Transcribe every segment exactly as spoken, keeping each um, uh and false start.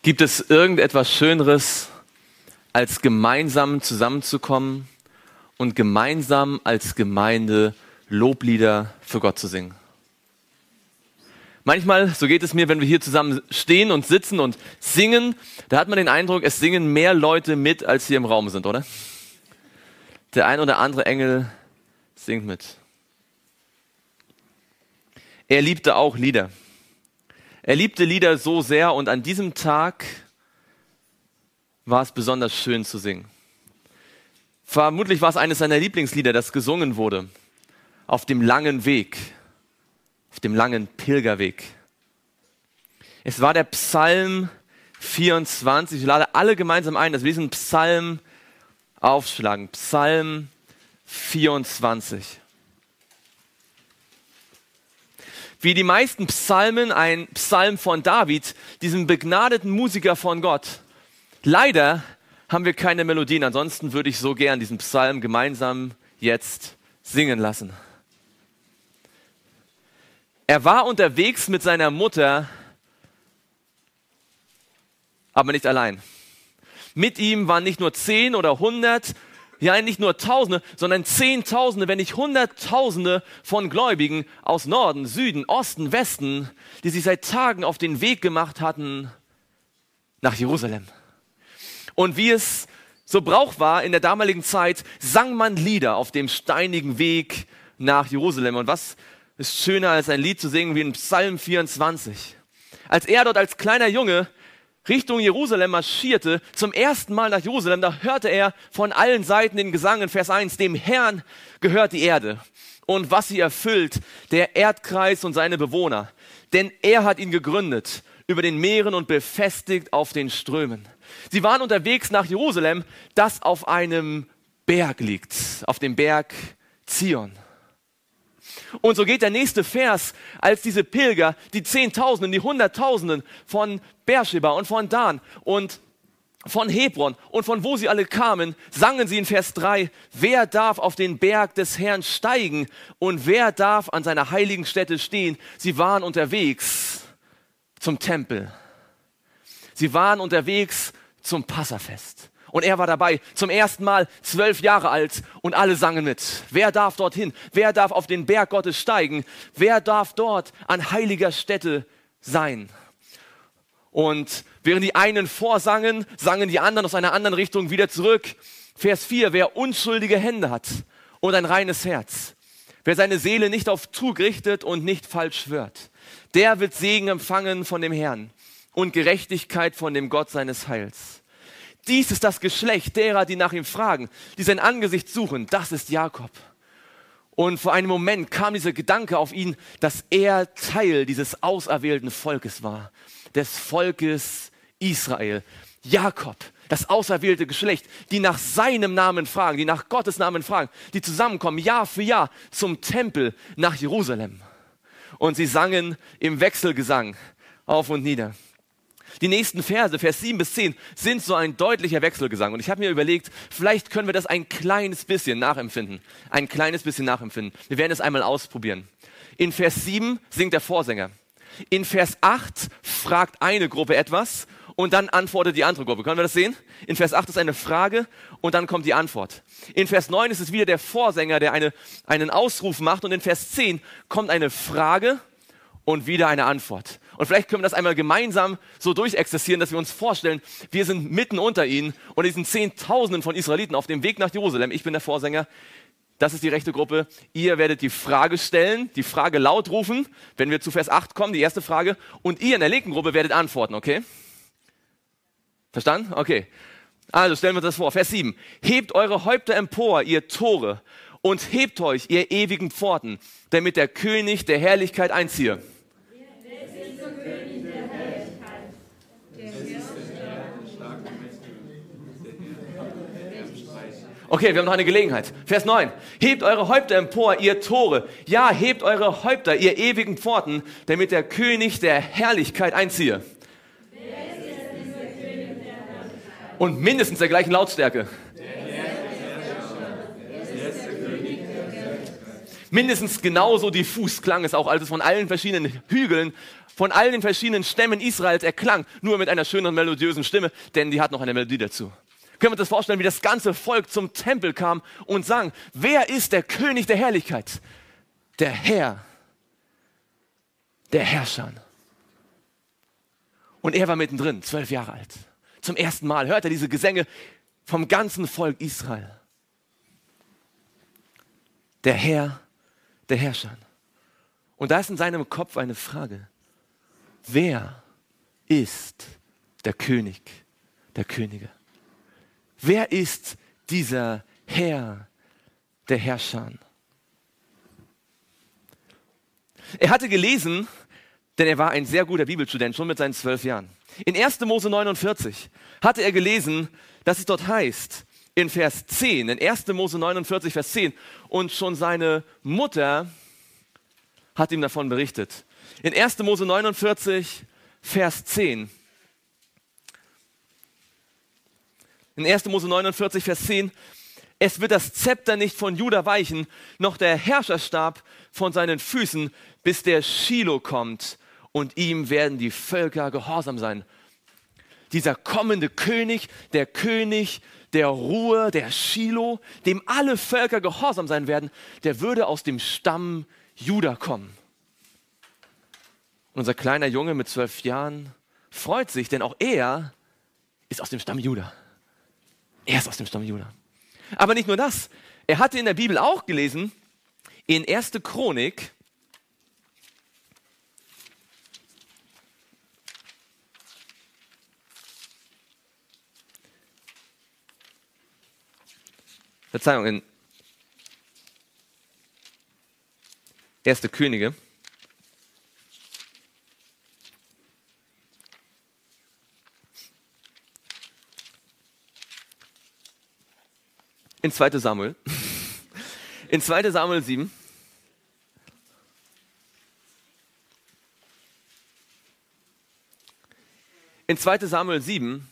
Gibt es irgendetwas Schöneres, als gemeinsam zusammenzukommen und gemeinsam als Gemeinde Loblieder für Gott zu singen? Manchmal, so geht es mir, wenn wir hier zusammen stehen und sitzen und singen, da hat man den Eindruck, es singen mehr Leute mit, als hier im Raum sind, oder? Der ein oder andere Engel singt mit. Er liebte auch Lieder. Er liebte Lieder so sehr und an diesem Tag war es besonders schön zu singen. Vermutlich war es eines seiner Lieblingslieder, das gesungen wurde. Auf dem langen Weg, auf dem langen Pilgerweg. Es war der Psalm vierundzwanzig. Ich lade alle gemeinsam ein, dass wir diesen Psalm aufschlagen. Psalm vierundzwanzig. Wie die meisten Psalmen, ein Psalm von David, diesem begnadeten Musiker von Gott. Leider haben wir keine Melodien, ansonsten würde ich so gern diesen Psalm gemeinsam jetzt singen lassen. Er war unterwegs mit seiner Mutter, aber nicht allein. Mit ihm waren nicht nur zehn oder hundert, ja nicht nur Tausende, sondern Zehntausende, wenn nicht Hunderttausende von Gläubigen aus Norden, Süden, Osten, Westen, die sich seit Tagen auf den Weg gemacht hatten nach Jerusalem. Und wie es so Brauch war in der damaligen Zeit, sang man Lieder auf dem steinigen Weg nach Jerusalem. Und was ist schöner, als ein Lied zu singen wie in Psalm vierundzwanzig? Als er dort als kleiner Junge Richtung Jerusalem marschierte, zum ersten Mal nach Jerusalem, da hörte er von allen Seiten den Gesang in Vers eins, dem Herrn gehört die Erde und was sie erfüllt, der Erdkreis und seine Bewohner. Denn er hat ihn gegründet über den Meeren und befestigt auf den Strömen. Sie waren unterwegs nach Jerusalem, das auf einem Berg liegt, auf dem Berg Zion. Und so geht der nächste Vers, als diese Pilger, die Zehntausenden, die Hunderttausenden von Beersheba und von Dan und von Hebron und von wo sie alle kamen, sangen sie in Vers drei, wer darf auf den Berg des Herrn steigen und wer darf an seiner heiligen Stätte stehen? Sie waren unterwegs zum Tempel. Sie waren unterwegs zum Passafest. Und er war dabei, zum ersten Mal zwölf Jahre alt und alle sangen mit. Wer darf dorthin? Wer darf auf den Berg Gottes steigen? Wer darf dort an heiliger Stätte sein? Und während die einen vorsangen, sangen die anderen aus einer anderen Richtung wieder zurück. Vers vier, wer unschuldige Hände hat und ein reines Herz, wer seine Seele nicht auf Trug richtet und nicht falsch schwört, der wird Segen empfangen von dem Herrn und Gerechtigkeit von dem Gott seines Heils. Dies ist das Geschlecht derer, die nach ihm fragen, die sein Angesicht suchen. Das ist Jakob. Und vor einem Moment kam dieser Gedanke auf ihn, dass er Teil dieses auserwählten Volkes war. Des Volkes Israel. Jakob, das auserwählte Geschlecht, die nach seinem Namen fragen, die nach Gottes Namen fragen, die zusammenkommen Jahr für Jahr zum Tempel nach Jerusalem. Und sie sangen im Wechselgesang auf und nieder. Die nächsten Verse, Vers sieben bis zehn, sind so ein deutlicher Wechselgesang. Und ich habe mir überlegt, vielleicht können wir das ein kleines bisschen nachempfinden. Ein kleines bisschen nachempfinden. Wir werden es einmal ausprobieren. In Vers sieben singt der Vorsänger. In Vers acht fragt eine Gruppe etwas und dann antwortet die andere Gruppe. Können wir das sehen? In Vers acht ist eine Frage und dann kommt die Antwort. In Vers neun ist es wieder der Vorsänger, der eine, einen Ausruf macht. Und in Vers zehn kommt eine Frage und wieder eine Antwort. Und vielleicht können wir das einmal gemeinsam so durchexerzieren, dass wir uns vorstellen, wir sind mitten unter ihnen und diesen Zehntausenden von Israeliten auf dem Weg nach Jerusalem. Ich bin der Vorsänger, das ist die rechte Gruppe. Ihr werdet die Frage stellen, die Frage laut rufen, wenn wir zu Vers acht kommen, die erste Frage. Und ihr in der linken Gruppe werdet antworten, okay? Verstanden? Okay. Also stellen wir uns das vor. Vers sieben. Hebt eure Häupter empor, ihr Tore, und hebt euch, ihr ewigen Pforten, damit der König der Herrlichkeit einziehe. Okay, wir haben noch eine Gelegenheit. Vers neun. Hebt eure Häupter empor, ihr Tore. Ja, hebt eure Häupter, ihr ewigen Pforten, damit der König der Herrlichkeit einziehe. Wer ist jetzt dieser König der Herrlichkeit? Und mindestens der gleichen Lautstärke. Mindestens genauso diffus klang es auch, als es von allen verschiedenen Hügeln, von all den verschiedenen Stämmen Israels erklang, nur mit einer schönen, melodiösen Stimme, denn die hat noch eine Melodie dazu. Können wir uns das vorstellen, wie das ganze Volk zum Tempel kam und sang, wer ist der König der Herrlichkeit? Der Herr, der Herrscher. Und er war mittendrin, zwölf Jahre alt. Zum ersten Mal hört er diese Gesänge vom ganzen Volk Israel. Der Herr, der Herrscher. Und da ist in seinem Kopf eine Frage. Wer ist der König der Könige? Wer ist dieser Herr der Herrscher? Er hatte gelesen, denn er war ein sehr guter Bibelstudent, schon mit seinen zwölf Jahren. In erster Mose neunundvierzig hatte er gelesen, dass es dort heißt, in Vers zehn, in erster Mose neunundvierzig, Vers zehn, und schon seine Mutter hat ihm davon berichtet. In erster Mose neunundvierzig, Vers zehn. In erster Mose neunundvierzig, Vers zehn. Es wird das Zepter nicht von Juda weichen, noch der Herrscherstab von seinen Füßen, bis der Schilo kommt und ihm werden die Völker gehorsam sein. Dieser kommende König, der König der Ruhe, der Schilo, dem alle Völker gehorsam sein werden, der würde aus dem Stamm Juda kommen. Unser kleiner Junge mit zwölf Jahren freut sich, denn auch er ist aus dem Stamm Juda. Er ist aus dem Stamm Juda. Aber nicht nur das. Er hatte in der Bibel auch gelesen, in erster Chronik, Verzeihung, in erster Könige, in zweiter Samuel, in zweiter Samuel sieben, in zweiter Samuel sieben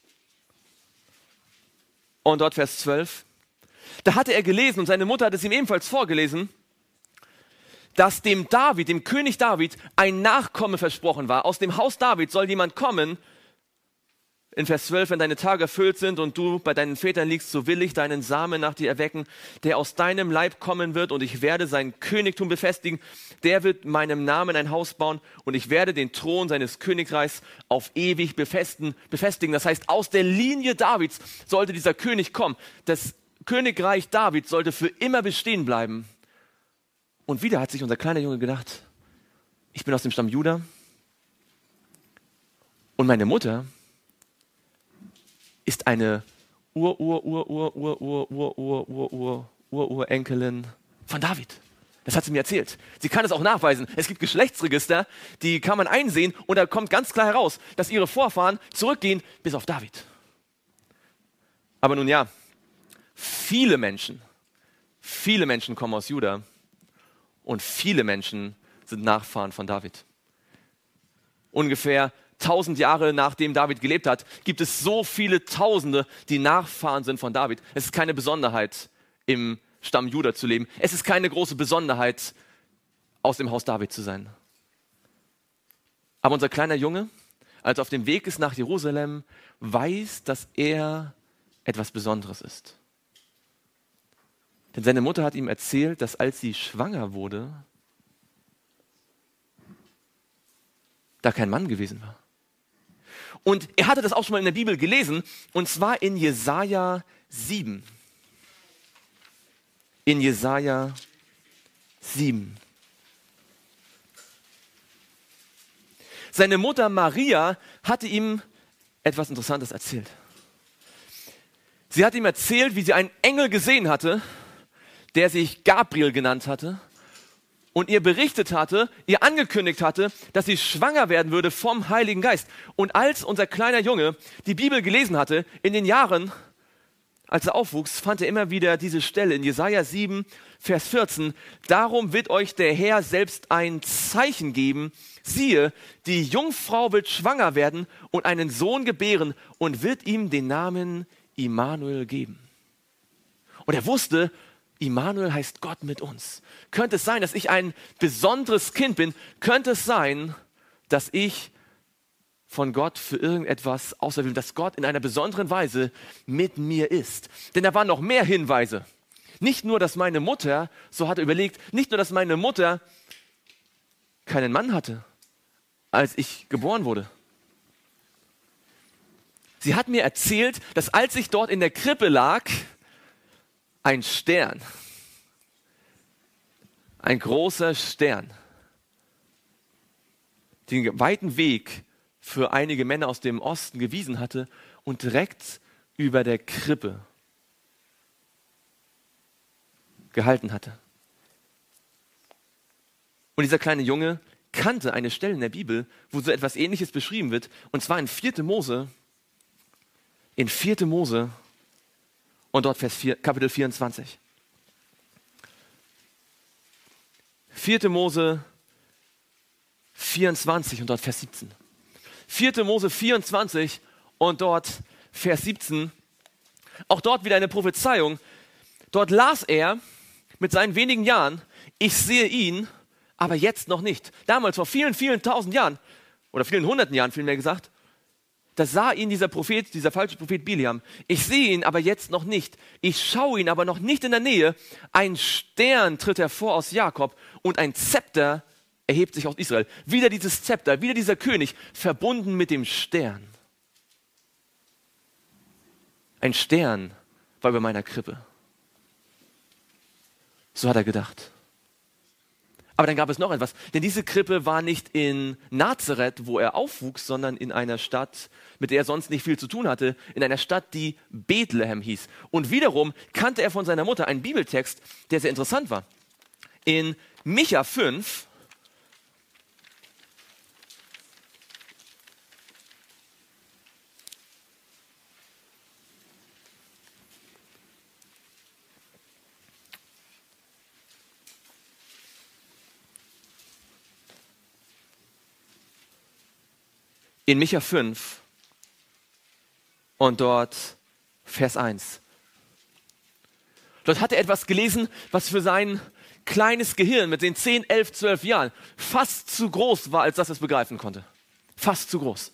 und dort Vers zwölf, da hatte er gelesen und seine Mutter hat es ihm ebenfalls vorgelesen, dass dem David, dem König David, ein Nachkomme versprochen war. Aus dem Haus David soll jemand kommen. In Vers zwölf, wenn deine Tage erfüllt sind und du bei deinen Vätern liegst, so will ich deinen Samen nach dir erwecken, der aus deinem Leib kommen wird und ich werde sein Königtum befestigen. Der wird meinem Namen ein Haus bauen und ich werde den Thron seines Königreichs auf ewig befestigen. befestigen. Das heißt, aus der Linie Davids sollte dieser König kommen. Das Königreich David sollte für immer bestehen bleiben. Und wieder hat sich unser kleiner Junge gedacht, ich bin aus dem Stamm Juda und meine Mutter ist eine Ur, Ur, Ur, Ur, Ur, Ur, Ur, Ur, Ur, Ur, Ur, Urenkelin von David. Das hat sie mir erzählt. Sie kann es auch nachweisen. Es gibt Geschlechtsregister, die kann man einsehen und da kommt ganz klar heraus, dass ihre Vorfahren zurückgehen bis auf David. Aber nun ja, viele Menschen, viele Menschen kommen aus Juda und viele Menschen sind Nachfahren von David. Ungefähr tausend Jahre nachdem David gelebt hat, gibt es so viele Tausende, die Nachfahren sind von David. Es ist keine Besonderheit, im Stamm Juda zu leben. Es ist keine große Besonderheit, aus dem Haus David zu sein. Aber unser kleiner Junge, als er auf dem Weg ist nach Jerusalem, weiß, dass er etwas Besonderes ist. Denn seine Mutter hat ihm erzählt, dass als sie schwanger wurde, da kein Mann gewesen war. Und er hatte das auch schon mal in der Bibel gelesen, und zwar in Jesaja sieben. In Jesaja sieben. Seine Mutter Maria hatte ihm etwas Interessantes erzählt. Sie hat ihm erzählt, wie sie einen Engel gesehen hatte, der sich Gabriel genannt hatte und ihr berichtet hatte, ihr angekündigt hatte, dass sie schwanger werden würde vom Heiligen Geist. Und als unser kleiner Junge die Bibel gelesen hatte, in den Jahren, als er aufwuchs, fand er immer wieder diese Stelle in Jesaja sieben, Vers vierzehn. Darum wird euch der Herr selbst ein Zeichen geben. Siehe, die Jungfrau wird schwanger werden und einen Sohn gebären und wird ihm den Namen Immanuel geben. Und er wusste, Immanuel heißt Gott mit uns. Könnte es sein, dass ich ein besonderes Kind bin? Könnte es sein, dass ich von Gott für irgendetwas auserwählt, dass Gott in einer besonderen Weise mit mir ist? Denn da waren noch mehr Hinweise. Nicht nur, dass meine Mutter, so hat er überlegt, nicht nur, dass meine Mutter keinen Mann hatte, als ich geboren wurde. Sie hat mir erzählt, dass als ich dort in der Krippe lag, ein Stern, ein großer Stern, den weiten Weg für einige Männer aus dem Osten gewiesen hatte und direkt über der Krippe gehalten hatte. Und dieser kleine Junge kannte eine Stelle in der Bibel, wo so etwas Ähnliches beschrieben wird, und zwar in vierte Mose, in vierte Mose und dort Vers vier, Kapitel vierundzwanzig. vierte Mose vierundzwanzig und dort Vers siebzehn. vierte Mose vierundzwanzig und dort Vers siebzehn. Auch dort wieder eine Prophezeiung. Dort las er mit seinen wenigen Jahren, ich sehe ihn, aber jetzt noch nicht. Damals, vor vielen, vielen tausend Jahren, oder vielen hunderten Jahren vielmehr gesagt, da sah ihn dieser Prophet, dieser falsche Prophet Biliam. Ich sehe ihn, aber jetzt noch nicht. Ich schaue ihn, aber noch nicht in der Nähe. Ein Stern tritt hervor aus Jakob und ein Zepter erhebt sich aus Israel. Wieder dieses Zepter, wieder dieser König, verbunden mit dem Stern. Ein Stern war über meiner Krippe. So hat er gedacht. Aber dann gab es noch etwas, denn diese Krippe war nicht in Nazareth, wo er aufwuchs, sondern in einer Stadt, mit der er sonst nicht viel zu tun hatte, in einer Stadt, die Bethlehem hieß. Und wiederum kannte er von seiner Mutter einen Bibeltext, der sehr interessant war. In Micha fünf, in Micha fünf und dort Vers eins. Dort hat er etwas gelesen, was für sein kleines Gehirn mit den zehn, elf, zwölf Jahren fast zu groß war, als dass er es begreifen konnte. Fast zu groß.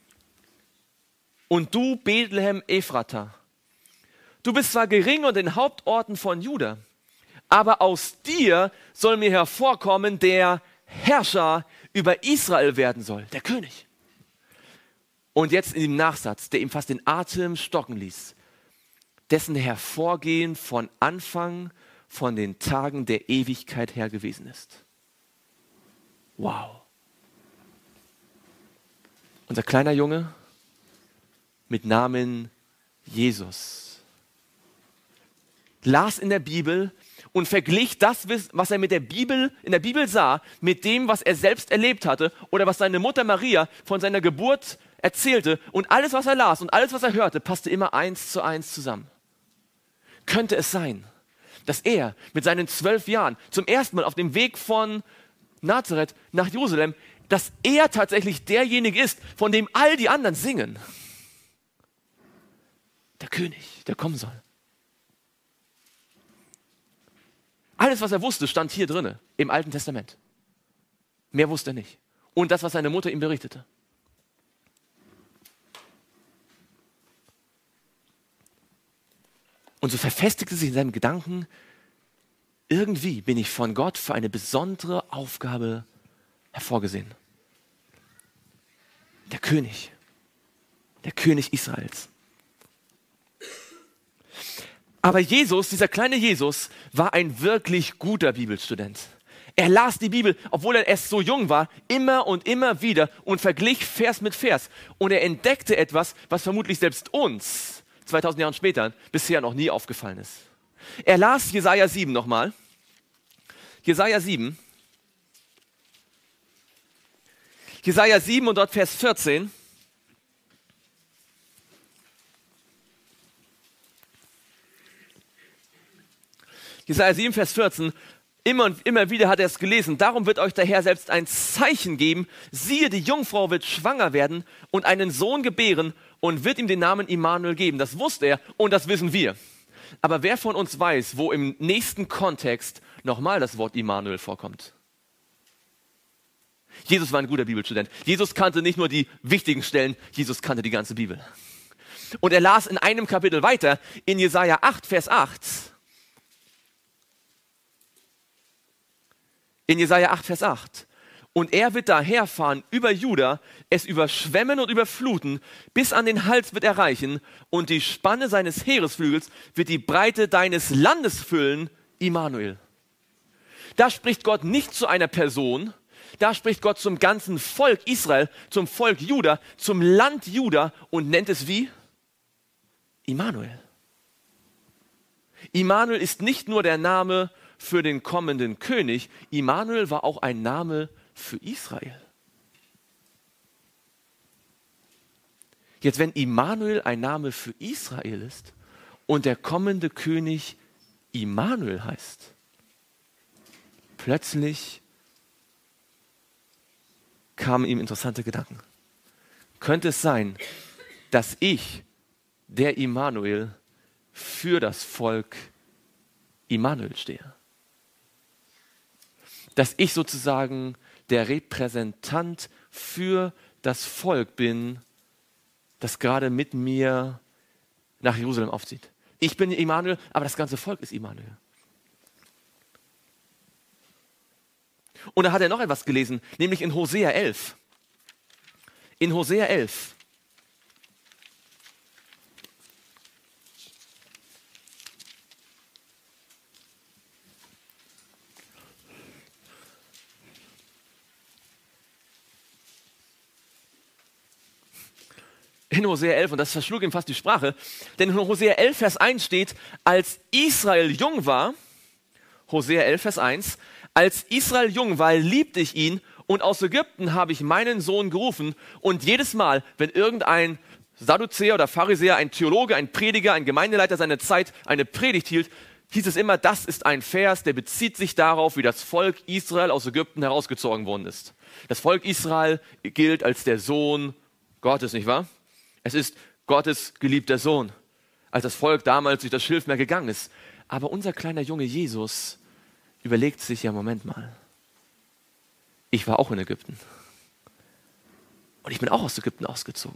Und du, Bethlehem Ephrata, du bist zwar gering und den Hauptorten von Juda, aber aus dir soll mir hervorkommen, der Herrscher über Israel werden soll, der König. Und jetzt in dem Nachsatz, der ihm fast den Atem stocken ließ, dessen Hervorgehen von Anfang, von den Tagen der Ewigkeit her gewesen ist. Wow. Unser kleiner Junge mit Namen Jesus las in der Bibel und verglich das, was er mit der Bibel, in der Bibel sah, mit dem, was er selbst erlebt hatte oder was seine Mutter Maria von seiner Geburt erzählte. Und alles, was er las und alles, was er hörte, passte immer eins zu eins zusammen. Könnte es sein, dass er mit seinen zwölf Jahren zum ersten Mal auf dem Weg von Nazareth nach Jerusalem, dass er tatsächlich derjenige ist, von dem all die anderen singen? Der König, der kommen soll. Alles, was er wusste, stand hier drinne im Alten Testament. Mehr wusste er nicht. Und das, was seine Mutter ihm berichtete. Und so verfestigte sich in seinem Gedanken, irgendwie bin ich von Gott für eine besondere Aufgabe hervorgesehen. Der König, der König Israels. Aber Jesus, dieser kleine Jesus, war ein wirklich guter Bibelstudent. Er las die Bibel, obwohl er erst so jung war, immer und immer wieder und verglich Vers mit Vers. Und er entdeckte etwas, was vermutlich selbst uns zweitausend Jahre später bisher noch nie aufgefallen ist. Er las Jesaja sieben nochmal. Jesaja sieben. Jesaja sieben und dort Vers vierzehn. Jesaja sieben, Vers vierzehn. Immer und immer wieder hat er es gelesen. Darum wird euch der Herr selbst ein Zeichen geben. Siehe, die Jungfrau wird schwanger werden und einen Sohn gebären und wird ihm den Namen Immanuel geben. Das wusste er und das wissen wir. Aber wer von uns weiß, wo im nächsten Kontext nochmal das Wort Immanuel vorkommt? Jesus war ein guter Bibelstudent. Jesus kannte nicht nur die wichtigen Stellen, Jesus kannte die ganze Bibel. Und er las in einem Kapitel weiter, in Jesaja acht, Vers acht. In Jesaja acht, Vers acht. Und er wird daherfahren über Juda, es überschwemmen und überfluten, bis an den Hals wird er reichen, und die Spanne seines Heeresflügels wird die Breite deines Landes füllen, Immanuel. Da spricht Gott nicht zu einer Person, da spricht Gott zum ganzen Volk Israel, zum Volk Juda, zum Land Juda und nennt es wie? Immanuel. Immanuel ist nicht nur der Name für den kommenden König, Immanuel war auch ein Name für Israel. Jetzt, wenn Immanuel ein Name für Israel ist und der kommende König Immanuel heißt, plötzlich kamen ihm interessante Gedanken. Könnte es sein, dass ich, der Immanuel, für das Volk Immanuel stehe? Dass ich sozusagen der Repräsentant für das Volk bin, das gerade mit mir nach Jerusalem aufzieht. Ich bin Immanuel, aber das ganze Volk ist Immanuel. Und da hat er noch etwas gelesen, nämlich in Hosea elf. In Hosea elf. In Hosea elf, und das verschlug ihm fast die Sprache, denn in Hosea elf, Vers eins steht, als Israel jung war, Hosea elf, Vers eins, als Israel jung war, liebte ich ihn und aus Ägypten habe ich meinen Sohn gerufen. Und jedes Mal, wenn irgendein Sadduzäer oder Pharisäer, ein Theologe, ein Prediger, ein Gemeindeleiter seiner Zeit eine Predigt hielt, hieß es immer, das ist ein Vers, der bezieht sich darauf, wie das Volk Israel aus Ägypten herausgezogen worden ist. Das Volk Israel gilt als der Sohn Gottes, nicht wahr? Es ist Gottes geliebter Sohn, als das Volk damals durch das Schilfmeer gegangen ist. Aber unser kleiner Junge Jesus überlegt sich, ja, Moment mal, ich war auch in Ägypten und ich bin auch aus Ägypten ausgezogen.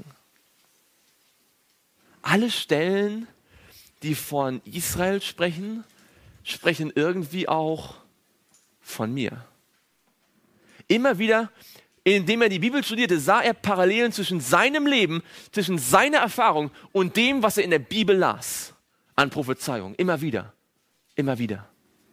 Alle Stellen, die von Israel sprechen, sprechen irgendwie auch von mir. Immer wieder, indem er die Bibel studierte, sah er Parallelen zwischen seinem Leben, zwischen seiner Erfahrung und dem, was er in der Bibel las, an Prophezeiungen. Immer wieder, immer wieder.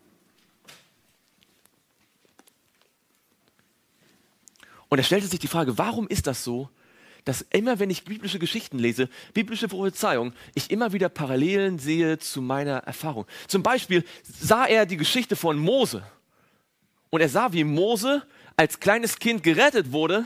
Und er stellte sich die Frage, warum ist das so, dass immer, wenn ich biblische Geschichten lese, biblische Prophezeiungen, ich immer wieder Parallelen sehe zu meiner Erfahrung. Zum Beispiel sah er die Geschichte von Mose. Und er sah, wie Mose als kleines Kind gerettet wurde,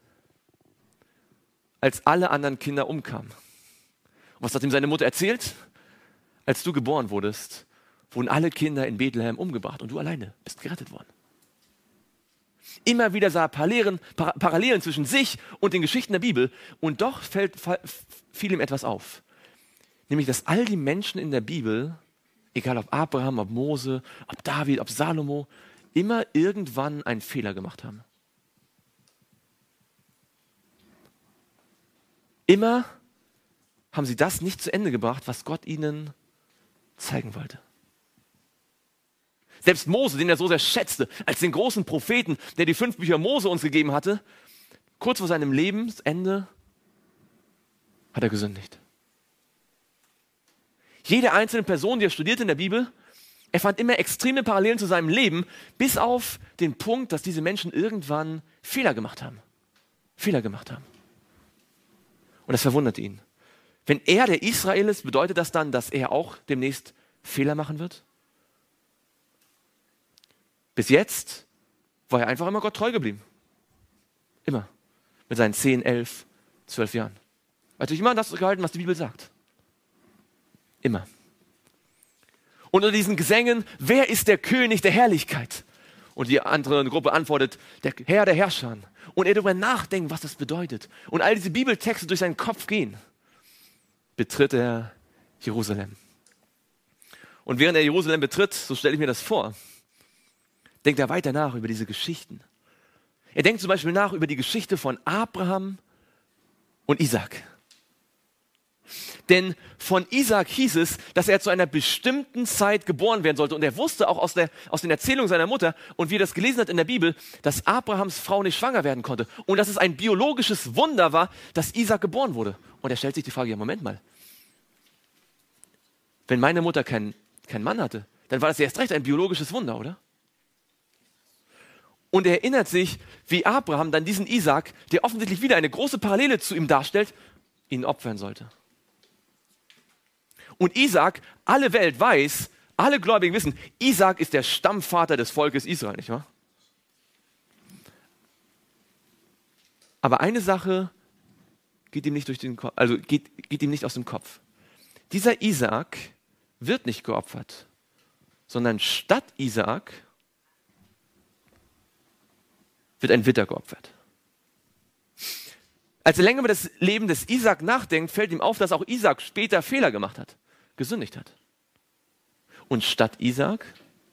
als alle anderen Kinder umkamen. Und was hat ihm seine Mutter erzählt? Als du geboren wurdest, wurden alle Kinder in Bethlehem umgebracht und du alleine bist gerettet worden. Immer wieder sah er Parallelen, Par- Parallelen zwischen sich und den Geschichten der Bibel und doch fällt, fiel ihm etwas auf. Nämlich, dass all die Menschen in der Bibel, egal ob Abraham, ob Mose, ob David, ob Salomo, immer irgendwann einen Fehler gemacht haben. Immer haben sie das nicht zu Ende gebracht, was Gott ihnen zeigen wollte. Selbst Mose, den er so sehr schätzte, als den großen Propheten, der die fünf Bücher Mose uns gegeben hatte, kurz vor seinem Lebensende hat er gesündigt. Jede einzelne Person, die er studierte in der Bibel, er fand immer extreme Parallelen zu seinem Leben, bis auf den Punkt, dass diese Menschen irgendwann Fehler gemacht haben. Fehler gemacht haben. Und das verwundert ihn. Wenn er der Israel ist, bedeutet das dann, dass er auch demnächst Fehler machen wird? Bis jetzt war er einfach immer Gott treu geblieben. Immer. Mit seinen zehn, elf, zwölf Jahren. Er hat sich immer an das gehalten, was die Bibel sagt. Immer. Und unter diesen Gesängen, wer ist der König der Herrlichkeit? Und die andere Gruppe antwortet, der Herr der Herrscher. Und er darüber nachdenkt, was das bedeutet. Und all diese Bibeltexte durch seinen Kopf gehen, betritt er Jerusalem. Und während er Jerusalem betritt, so stelle ich mir das vor, denkt er weiter nach über diese Geschichten. Er denkt zum Beispiel nach über die Geschichte von Abraham und Isaac. Denn von Isaac hieß es, dass er zu einer bestimmten Zeit geboren werden sollte. Und er wusste auch aus, der, aus den Erzählungen seiner Mutter und wie er das gelesen hat in der Bibel, dass Abrahams Frau nicht schwanger werden konnte. Und dass es ein biologisches Wunder war, dass Isaac geboren wurde. Und er stellt sich die Frage, ja Moment mal, wenn meine Mutter keinen keinen Mann hatte, dann war das erst recht ein biologisches Wunder, oder? Und er erinnert sich, wie Abraham dann diesen Isaac, der offensichtlich wieder eine große Parallele zu ihm darstellt, ihn opfern sollte. Und Isaac, alle Welt weiß, alle Gläubigen wissen, Isaac ist der Stammvater des Volkes Israel, nicht wahr? Aber eine Sache geht ihm nicht durch den Kopf, also geht, geht ihm nicht aus dem Kopf. Dieser Isaac wird nicht geopfert, sondern statt Isaac wird ein Widder geopfert. Als er länger über das Leben des Isaac nachdenkt, fällt ihm auf, dass auch Isaac später Fehler gemacht hat, gesündigt hat. Und statt Isaac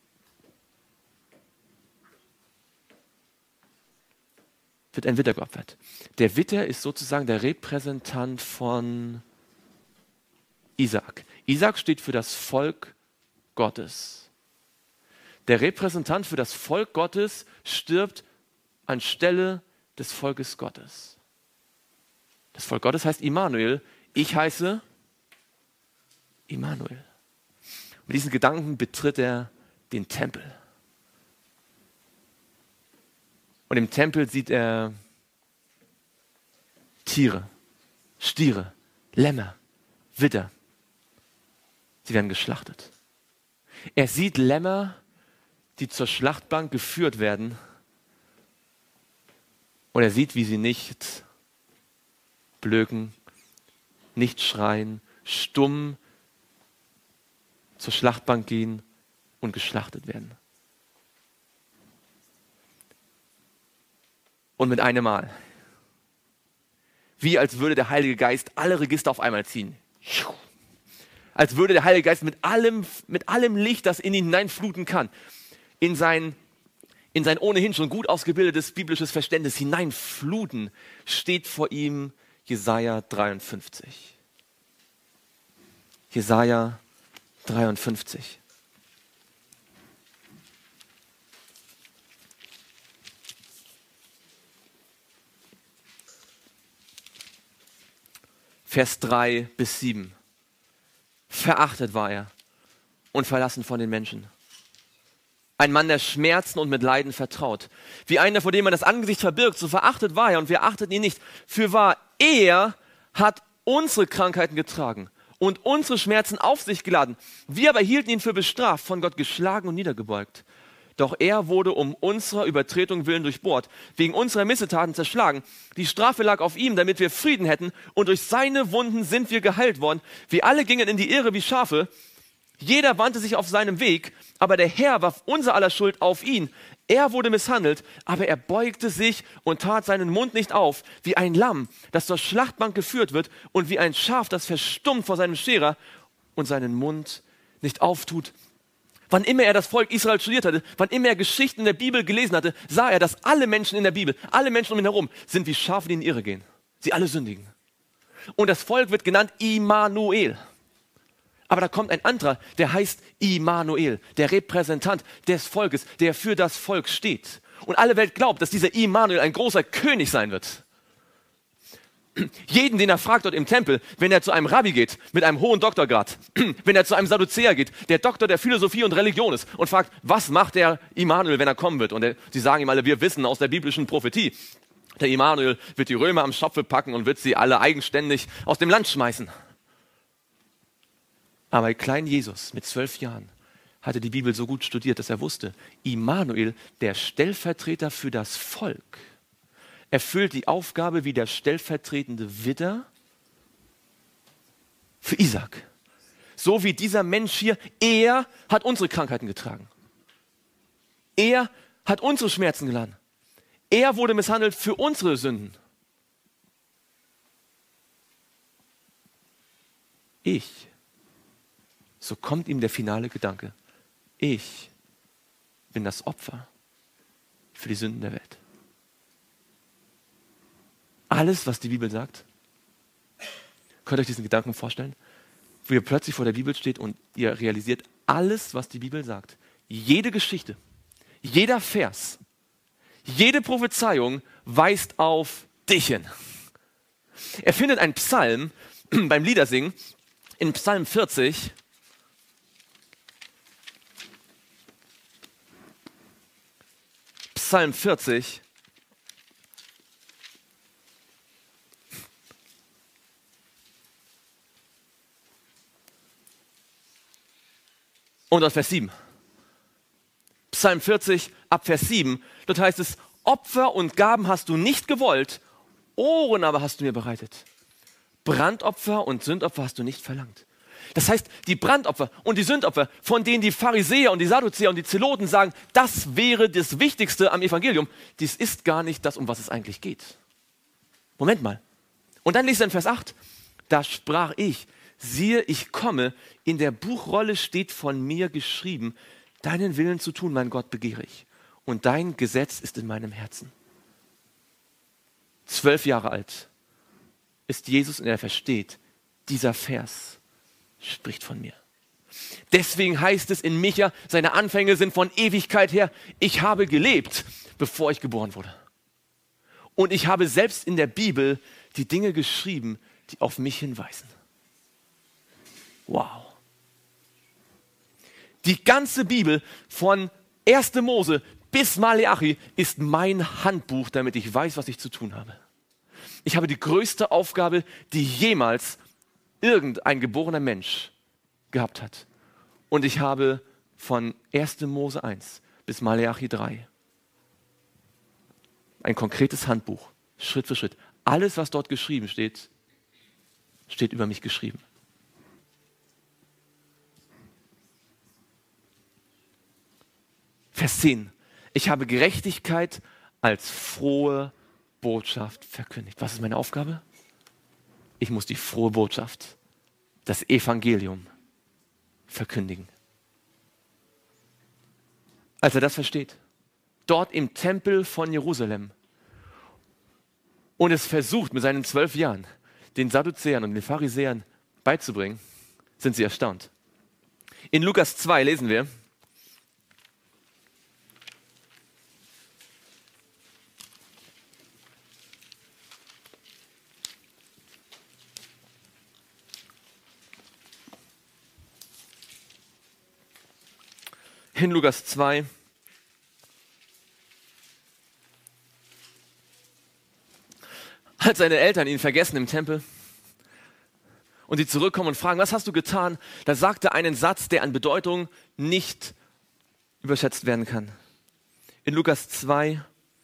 wird ein Widder geopfert. Der Widder ist sozusagen der Repräsentant von Isaac. Isaac steht für das Volk Gottes. Der Repräsentant für das Volk Gottes stirbt anstelle des Volkes Gottes. Das Volk Gottes heißt Immanuel. Ich heiße Immanuel. Mit diesen Gedanken betritt er den Tempel. Und im Tempel sieht er Tiere, Stiere, Lämmer, Widder. Sie werden geschlachtet. Er sieht Lämmer, die zur Schlachtbank geführt werden. Und er sieht, wie sie nicht blöken, nicht schreien, stumm zur Schlachtbank gehen und geschlachtet werden. Und mit einem Mal. Wie als würde der Heilige Geist alle Register auf einmal ziehen. Als würde der Heilige Geist mit allem, mit allem Licht, das in ihn hineinfluten kann, in sein, in sein ohnehin schon gut ausgebildetes biblisches Verständnis hineinfluten, steht vor ihm Jesaja dreiundfünfzig. Jesaja dreiundfünfzig. Vers drei bis sieben. Verachtet war er und verlassen von den Menschen. Ein Mann, der Schmerzen und mit Leiden vertraut. Wie einer, vor dem man das Angesicht verbirgt, so verachtet war er und wir achteten ihn nicht. Fürwahr, er hat unsere Krankheiten getragen und unsere Schmerzen auf sich geladen. Wir aber hielten ihn für bestraft, von Gott geschlagen und niedergebeugt. Doch er wurde um unserer Übertretung willen durchbohrt, wegen unserer Missetaten zerschlagen. Die Strafe lag auf ihm, damit wir Frieden hätten, und durch seine Wunden sind wir geheilt worden. Wir alle gingen in die Irre wie Schafe. Jeder wandte sich auf seinem Weg, aber der Herr warf unser aller Schuld auf ihn. Er wurde misshandelt, aber er beugte sich und tat seinen Mund nicht auf, wie ein Lamm, das zur Schlachtbank geführt wird, und wie ein Schaf, das verstummt vor seinem Scherer und seinen Mund nicht auftut. Wann immer er das Volk Israel studiert hatte, wann immer er Geschichten in der Bibel gelesen hatte, sah er, dass alle Menschen in der Bibel, alle Menschen um ihn herum, sind wie Schafe, die in die Irre gehen. Sie alle sündigen. Und das Volk wird genannt Immanuel. Aber da kommt ein anderer, der heißt Immanuel, der Repräsentant des Volkes, der für das Volk steht. Und alle Welt glaubt, dass dieser Immanuel ein großer König sein wird. Jeden, den er fragt dort im Tempel, wenn er zu einem Rabbi geht, mit einem hohen Doktorgrad, wenn er zu einem Sadduzäer geht, der Doktor der Philosophie und Religion ist und fragt, was macht der Immanuel, wenn er kommen wird? Und er, sie sagen ihm alle, wir wissen aus der biblischen Prophetie, der Immanuel wird die Römer am Schopfe packen und wird sie alle eigenständig aus dem Land schmeißen. Aber klein Jesus mit zwölf Jahren hatte die Bibel so gut studiert, dass er wusste, Immanuel, der Stellvertreter für das Volk, erfüllt die Aufgabe wie der stellvertretende Widder für Isaac. So wie dieser Mensch hier, er hat unsere Krankheiten getragen. Er hat unsere Schmerzen geladen. Er wurde misshandelt für unsere Sünden. Ich so kommt ihm der finale Gedanke. Ich bin das Opfer für die Sünden der Welt. Alles, was die Bibel sagt, könnt ihr euch diesen Gedanken vorstellen, wo ihr plötzlich vor der Bibel steht und ihr realisiert, alles, was die Bibel sagt, jede Geschichte, jeder Vers, jede Prophezeiung weist auf dich hin. Er findet einen Psalm beim Liedersingen in Psalm vierzig. Psalm vierzig. Und aus Vers sieben. Psalm vierzig, ab Vers sieben. Dort heißt es, Opfer und Gaben hast du nicht gewollt, Ohren aber hast du mir bereitet. Brandopfer und Sündopfer hast du nicht verlangt. Das heißt, die Brandopfer und die Sündopfer, von denen die Pharisäer und die Sadduzäer und die Zeloten sagen, das wäre das Wichtigste am Evangelium, dies ist gar nicht das, um was es eigentlich geht. Moment mal. Und dann liest er in Vers acht, da sprach ich, siehe, ich komme, in der Buchrolle steht von mir geschrieben, deinen Willen zu tun, mein Gott, begehre ich. Und dein Gesetz ist in meinem Herzen. Zwölf Jahre alt ist Jesus und er versteht, dieser Vers spricht von mir. Deswegen heißt es in Micha, seine Anfänge sind von Ewigkeit her, ich habe gelebt, bevor ich geboren wurde. Und ich habe selbst in der Bibel die Dinge geschrieben, die auf mich hinweisen. Wow. Die ganze Bibel von erster Mose bis Maleachi ist mein Handbuch, damit ich weiß, was ich zu tun habe. Ich habe die größte Aufgabe, die jemals irgendein geborener Mensch gehabt hat. Und ich habe von erster Mose eins bis Maleachi drei ein konkretes Handbuch, Schritt für Schritt. Alles, was dort geschrieben steht, steht über mich geschrieben. Vers zehn. Ich habe Gerechtigkeit als frohe Botschaft verkündigt. Was ist meine Aufgabe? Ich muss die frohe Botschaft, das Evangelium verkündigen. Als er das versteht, dort im Tempel von Jerusalem und es versucht mit seinen zwölf Jahren den Sadduzäern und den Pharisäern beizubringen, sind sie erstaunt. In Lukas zwei lesen wir, in Lukas zwei, als seine Eltern ihn vergessen im Tempel und sie zurückkommen und fragen, was hast du getan? Da sagt er einen Satz, der an Bedeutung nicht überschätzt werden kann. In Lukas zwei,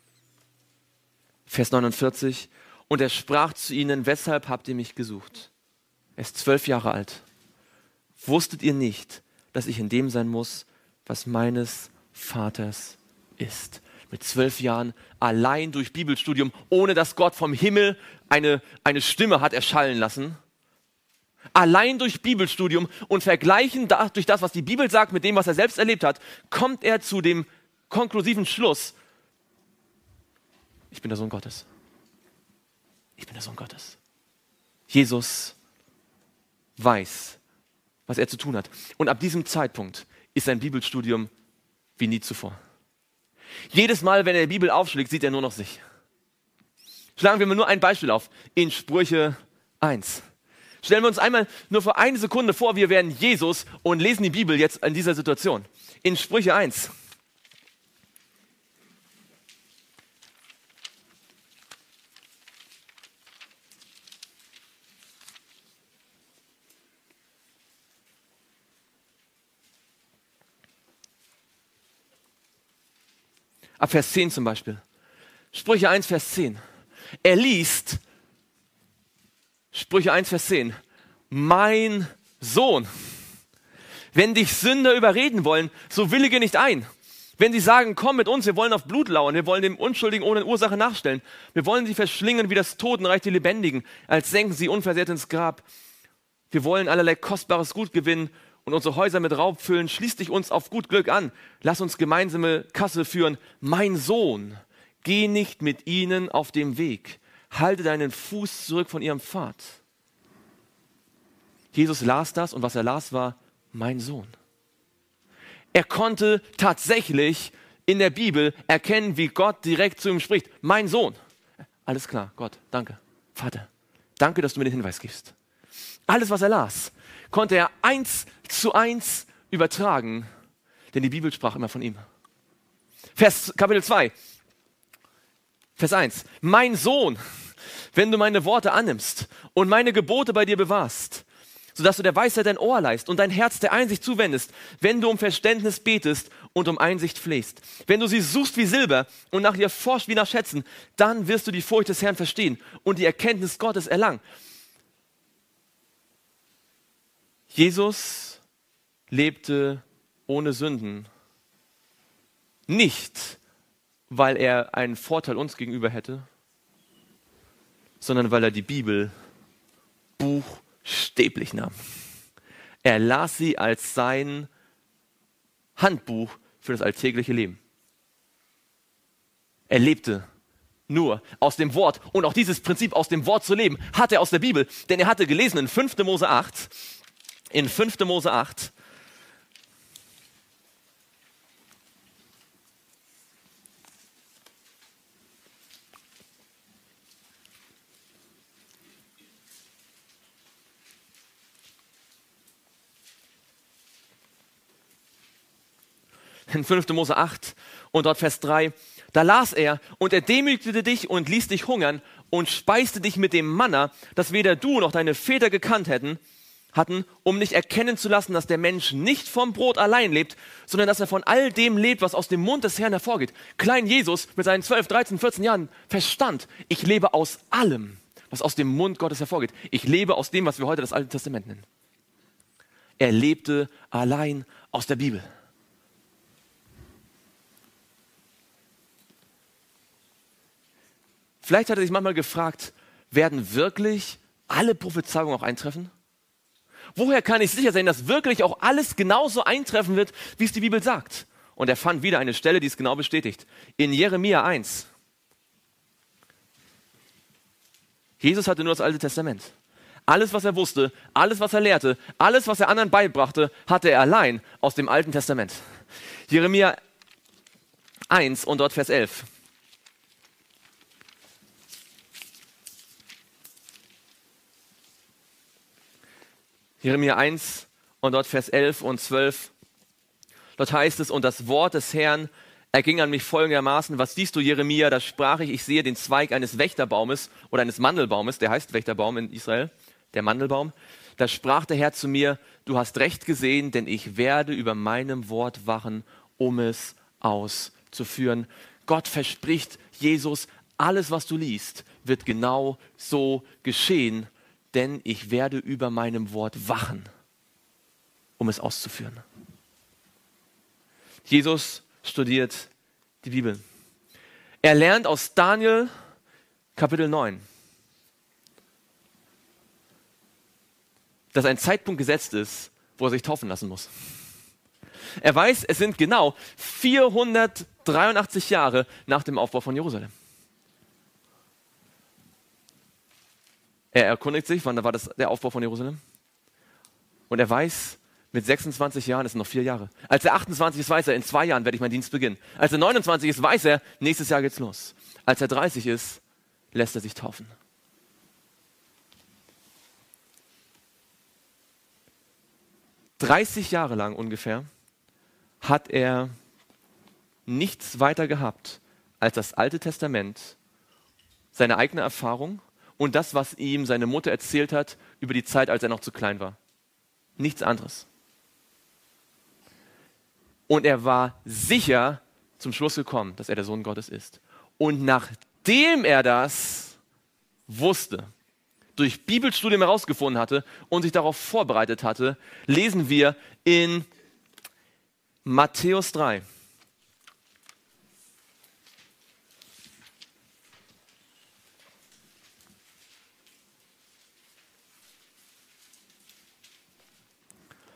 Vers neunundvierzig, und er sprach zu ihnen, weshalb habt ihr mich gesucht? Er ist zwölf Jahre alt. Wusstet ihr nicht, dass ich in dem sein muss, was meines Vaters ist? Mit zwölf Jahren, allein durch Bibelstudium, ohne dass Gott vom Himmel eine, eine Stimme hat erschallen lassen. Allein durch Bibelstudium und vergleichen da, durch das, was die Bibel sagt, mit dem, was er selbst erlebt hat, kommt er zu dem konklusiven Schluss, ich bin der Sohn Gottes. Ich bin der Sohn Gottes. Jesus weiß, was er zu tun hat. Und ab diesem Zeitpunkt ist sein Bibelstudium wie nie zuvor. Jedes Mal, wenn er die Bibel aufschlägt, sieht er nur noch sich. Schlagen wir mal nur ein Beispiel auf. In Sprüche eins. Stellen wir uns einmal nur für eine Sekunde vor, wir wären Jesus und lesen die Bibel jetzt in dieser Situation. In Sprüche eins. Ab Vers zehn zum Beispiel. Sprüche eins, Vers zehn. Er liest Sprüche eins, Vers zehn. Mein Sohn, wenn dich Sünder überreden wollen, so willige nicht ein. Wenn sie sagen, komm mit uns, wir wollen auf Blut lauern, wir wollen dem Unschuldigen ohne Ursache nachstellen. Wir wollen sie verschlingen wie das Totenreich die Lebendigen, als senken sie unversehrt ins Grab. Wir wollen allerlei kostbares Gut gewinnen und unsere Häuser mit Raub füllen, schließ dich uns auf gut Glück an. Lass uns gemeinsame Kasse führen. Mein Sohn, geh nicht mit ihnen auf dem Weg. Halte deinen Fuß zurück von ihrem Pfad. Jesus las das und was er las war, mein Sohn. Er konnte tatsächlich in der Bibel erkennen, wie Gott direkt zu ihm spricht. Mein Sohn. Alles klar, Gott, danke. Vater, danke, dass du mir den Hinweis gibst. Alles, was er las, konnte er eins zu eins übertragen, denn die Bibel sprach immer von ihm. Vers, Kapitel zwei, Vers eins. Mein Sohn, wenn du meine Worte annimmst und meine Gebote bei dir bewahrst, sodass du der Weisheit dein Ohr leihst und dein Herz der Einsicht zuwendest, wenn du um Verständnis betest und um Einsicht flehst. Wenn du sie suchst wie Silber und nach ihr forschst wie nach Schätzen, dann wirst du die Furcht des Herrn verstehen und die Erkenntnis Gottes erlangen. Jesus lebte ohne Sünden. Nicht, weil er einen Vorteil uns gegenüber hätte, sondern weil er die Bibel buchstäblich nahm. Er las sie als sein Handbuch für das alltägliche Leben. Er lebte nur aus dem Wort und auch dieses Prinzip aus dem Wort zu leben, hat er aus der Bibel, denn er hatte gelesen in fünfter Mose acht, in fünfter Mose acht, in fünfter Mose acht und dort Vers drei, da las er, und er demütigte dich und ließ dich hungern und speiste dich mit dem Manna, das weder du noch deine Väter gekannt hätten, hatten, um nicht erkennen zu lassen, dass der Mensch nicht vom Brot allein lebt, sondern dass er von all dem lebt, was aus dem Mund des Herrn hervorgeht. Klein Jesus mit seinen zwölf, dreizehn, vierzehn Jahren verstand, ich lebe aus allem, was aus dem Mund Gottes hervorgeht. Ich lebe aus dem, was wir heute das Alte Testament nennen. Er lebte allein aus der Bibel. Vielleicht hat er sich manchmal gefragt, werden wirklich alle Prophezeiungen auch eintreffen? Woher kann ich sicher sein, dass wirklich auch alles genauso eintreffen wird, wie es die Bibel sagt? Und er fand wieder eine Stelle, die es genau bestätigt. In Jeremia eins. Jesus hatte nur das Alte Testament. Alles, was er wusste, alles, was er lehrte, alles, was er anderen beibrachte, hatte er allein aus dem Alten Testament. Jeremia eins und dort Vers elf. Jeremia eins und dort Vers elf und zwölf. Dort heißt es, und das Wort des Herrn erging an mich folgendermaßen, was siehst du, Jeremia? Da sprach ich, ich sehe den Zweig eines Wächterbaumes oder eines Mandelbaumes, der heißt Wächterbaum in Israel, der Mandelbaum. Da sprach der Herr zu mir, du hast recht gesehen, denn ich werde über meinem Wort wachen, um es auszuführen. Gott verspricht Jesus, alles, was du liest, wird genau so geschehen, denn ich werde über meinem Wort wachen, um es auszuführen. Jesus studiert die Bibel. Er lernt aus Daniel Kapitel neun, dass ein Zeitpunkt gesetzt ist, wo er sich taufen lassen muss. Er weiß, es sind genau vierhundertdreiundachtzig Jahre nach dem Aufbau von Jerusalem. Er erkundigt sich, wann war das der Aufbau von Jerusalem? Und er weiß, mit sechsundzwanzig Jahren, das sind noch vier Jahre. Als er achtundzwanzig ist, weiß er, in zwei Jahren werde ich meinen Dienst beginnen. Als er neunundzwanzig ist, weiß er, nächstes Jahr geht's los. Als er dreißig ist, lässt er sich taufen. dreißig Jahre lang ungefähr hat er nichts weiter gehabt als das Alte Testament, seine eigene Erfahrung und das, was ihm seine Mutter erzählt hat über die Zeit, als er noch zu klein war. Nichts anderes. Und er war sicher zum Schluss gekommen, dass er der Sohn Gottes ist. Und nachdem er das wusste, durch Bibelstudium herausgefunden hatte und sich darauf vorbereitet hatte, lesen wir in Matthäus drei.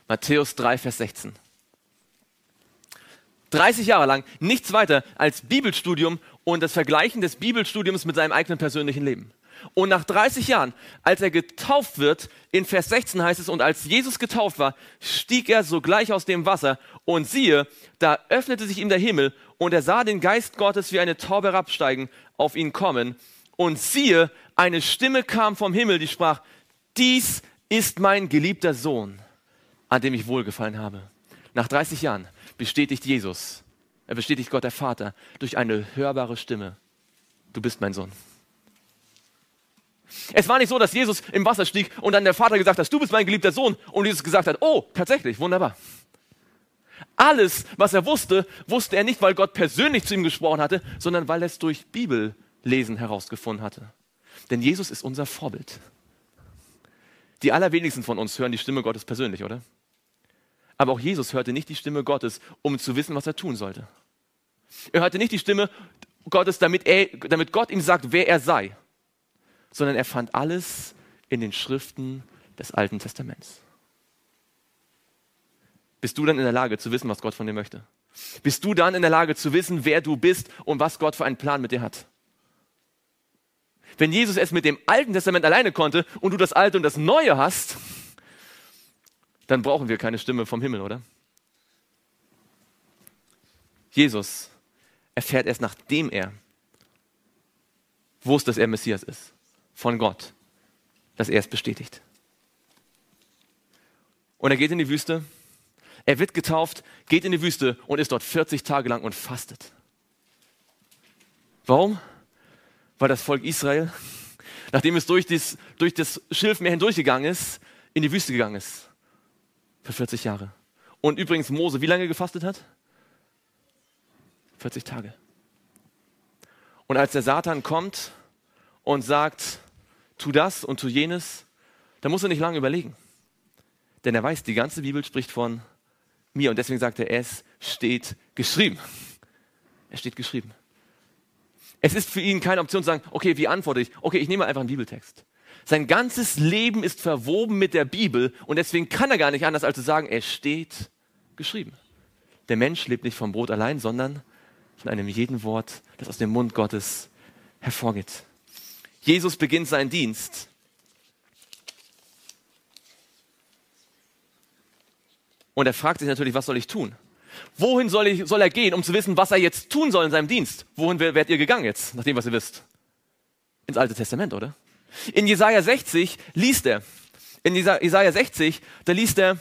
Matthäus drei, Vers sechzehn. dreißig Jahre lang nichts weiter als Bibelstudium und das Vergleichen des Bibelstudiums mit seinem eigenen persönlichen Leben. Und nach dreißig Jahren, als er getauft wird, in Vers sechzehn heißt es, und als Jesus getauft war, stieg er sogleich aus dem Wasser und siehe, da öffnete sich ihm der Himmel und er sah den Geist Gottes wie eine Taube herabsteigen, auf ihn kommen. Und siehe, eine Stimme kam vom Himmel, die sprach, dies ist mein geliebter Sohn, an dem ich wohlgefallen habe. Nach dreißig Jahren bestätigt Jesus, er bestätigt Gott der Vater durch eine hörbare Stimme, du bist mein Sohn. Es war nicht so, dass Jesus im Wasser stieg und dann der Vater gesagt hat, du bist mein geliebter Sohn, und Jesus gesagt hat, oh, tatsächlich, wunderbar. Alles, was er wusste, wusste er nicht, weil Gott persönlich zu ihm gesprochen hatte, sondern weil er es durch Bibellesen herausgefunden hatte. Denn Jesus ist unser Vorbild. Die allerwenigsten von uns hören die Stimme Gottes persönlich, oder? Aber auch Jesus hörte nicht die Stimme Gottes, um zu wissen, was er tun sollte. Er hörte nicht die Stimme Gottes, damit, er, damit Gott ihm sagt, wer er sei, sondern er fand alles in den Schriften des Alten Testaments. Bist du dann in der Lage zu wissen, was Gott von dir möchte? Bist du dann in der Lage zu wissen, wer du bist und was Gott für einen Plan mit dir hat? Wenn Jesus es mit dem Alten Testament alleine konnte und du das Alte und das Neue hast, dann brauchen wir keine Stimme vom Himmel, oder? Jesus erfährt erst, nachdem er wusste, dass er Messias ist, von Gott, dass er es bestätigt. Und er geht in die Wüste, er wird getauft, geht in die Wüste und ist dort vierzig Tage lang und fastet. Warum? Weil das Volk Israel, nachdem es durch das, durch das Schilfmeer hindurchgegangen ist, in die Wüste gegangen ist. Für vierzig Jahre. Und übrigens Mose, wie lange gefastet hat? vierzig Tage. Und als der Satan kommt und sagt, tu das und tu jenes, dann muss er nicht lange überlegen. Denn er weiß, die ganze Bibel spricht von mir. Und deswegen sagt er, es steht geschrieben. Es steht geschrieben. Es ist für ihn keine Option zu sagen, okay, wie antworte ich? Okay, ich nehme einfach einen Bibeltext. Sein ganzes Leben ist verwoben mit der Bibel und deswegen kann er gar nicht anders, als zu sagen, es steht geschrieben. Der Mensch lebt nicht vom Brot allein, sondern von einem jeden Wort, das aus dem Mund Gottes hervorgeht. Jesus beginnt seinen Dienst. Und er fragt sich natürlich, was soll ich tun? Wohin soll, ich, soll er gehen, um zu wissen, was er jetzt tun soll in seinem Dienst? Wohin werdet ihr gegangen jetzt, nach dem, was ihr wisst? Ins Alte Testament, oder? In Jesaja sechzig liest er, in Jesaja sechzig, da liest er,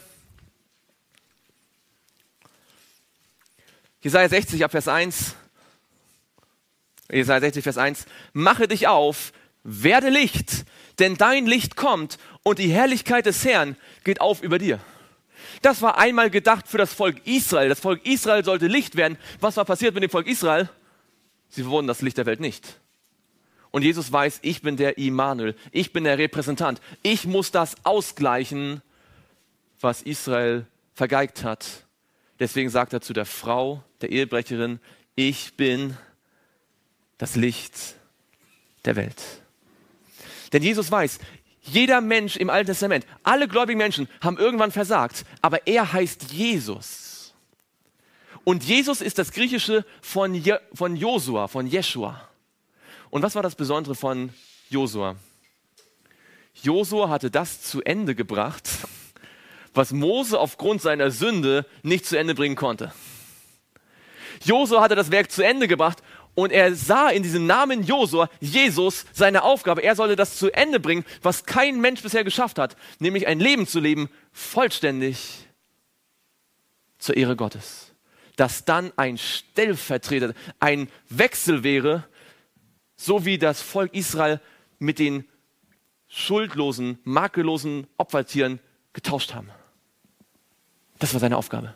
Jesaja sechzig ab Vers eins, Jesaja sechzig, Vers eins, mache dich auf, werde Licht, denn dein Licht kommt und die Herrlichkeit des Herrn geht auf über dir. Das war einmal gedacht für das Volk Israel. Das Volk Israel sollte Licht werden. Was war passiert mit dem Volk Israel? Sie wurden das Licht der Welt nicht. Und Jesus weiß, ich bin der Immanuel, ich bin der Repräsentant. Ich muss das ausgleichen, was Israel vergeigt hat. Deswegen sagt er zu der Frau, der Ehebrecherin, ich bin das Licht der Welt. Denn Jesus weiß, jeder Mensch im Alten Testament, alle gläubigen Menschen haben irgendwann versagt, aber er heißt Jesus. Und Jesus ist das Griechische von, Je- von Josua, von Jeschua. Und was war das Besondere von Josua? Josua hatte das zu Ende gebracht, was Mose aufgrund seiner Sünde nicht zu Ende bringen konnte. Josua hatte das Werk zu Ende gebracht und er sah in diesem Namen Josua, Jesus, seine Aufgabe. Er sollte das zu Ende bringen, was kein Mensch bisher geschafft hat, nämlich ein Leben zu leben, vollständig zur Ehre Gottes. Dass dann ein Stellvertreter, ein Wechsel wäre, so wie das Volk Israel mit den schuldlosen, makellosen Opfertieren getauscht haben. Das war seine Aufgabe.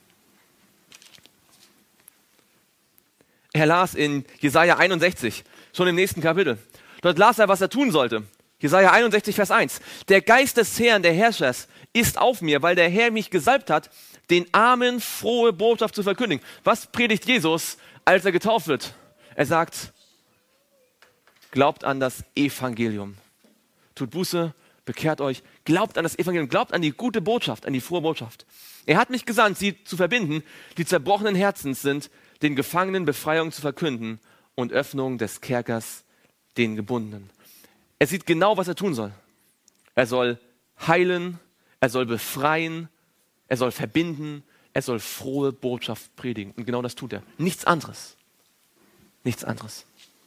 Er las in Jesaja einundsechzig, schon im nächsten Kapitel. Dort las er, was er tun sollte. Jesaja einundsechzig, Vers eins. Der Geist des Herrn, der Herrschers, ist auf mir, weil der Herr mich gesalbt hat, den Armen frohe Botschaft zu verkündigen. Was predigt Jesus, als er getauft wird? Er sagt, glaubt an das Evangelium. Tut Buße, bekehrt euch, Glaubt an das Evangelium, glaubt an die gute Botschaft, an die frohe Botschaft. Er hat mich gesandt, sie zu verbinden, die zerbrochenen Herzens sind, den Gefangenen Befreiung zu verkünden und Öffnung des Kerkers den Gebundenen. Er sieht genau, was er tun soll. Er soll heilen, er soll befreien, er soll verbinden, er soll frohe Botschaft predigen. Und genau das tut er. Nichts anderes. Nichts anderes.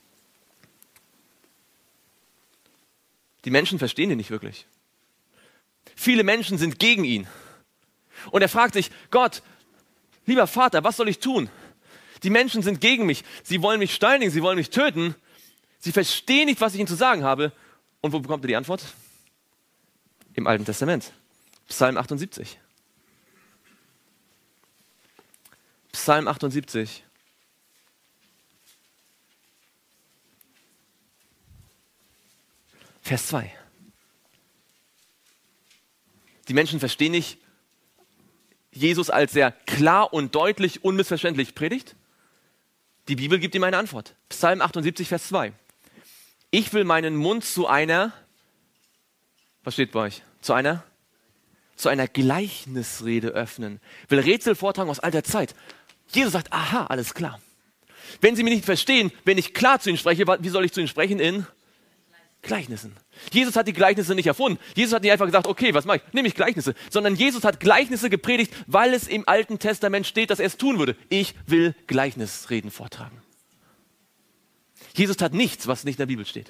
Die Menschen verstehen ihn nicht wirklich. Viele Menschen sind gegen ihn. Und er fragt sich, Gott, lieber Vater, was soll ich tun? Die Menschen sind gegen mich. Sie wollen mich steinigen, sie wollen mich töten. Sie verstehen nicht, was ich ihnen zu sagen habe. Und wo bekommt er die Antwort? Im Alten Testament. Psalm achtundsiebzig. Psalm achtundsiebzig. Vers zwei. Die Menschen verstehen nicht Jesus, als er klar und deutlich, unmissverständlich predigt. Die Bibel gibt ihm eine Antwort. Psalm achtundsiebzig, Vers zwei. Ich will meinen Mund zu einer, was steht bei euch? Zu einer? Zu einer Gleichnisrede öffnen. Will Rätsel vortragen aus alter Zeit. Jesus sagt, aha, alles klar. Wenn Sie mich nicht verstehen, wenn ich klar zu Ihnen spreche, wie soll ich zu Ihnen sprechen? In Gleichnissen. Jesus hat die Gleichnisse nicht erfunden. Jesus hat nicht einfach gesagt, okay, was mache ich? Nehme ich Gleichnisse. Sondern Jesus hat Gleichnisse gepredigt, weil es im Alten Testament steht, dass er es tun würde. Ich will Gleichnisreden vortragen. Jesus tat nichts, was nicht in der Bibel steht.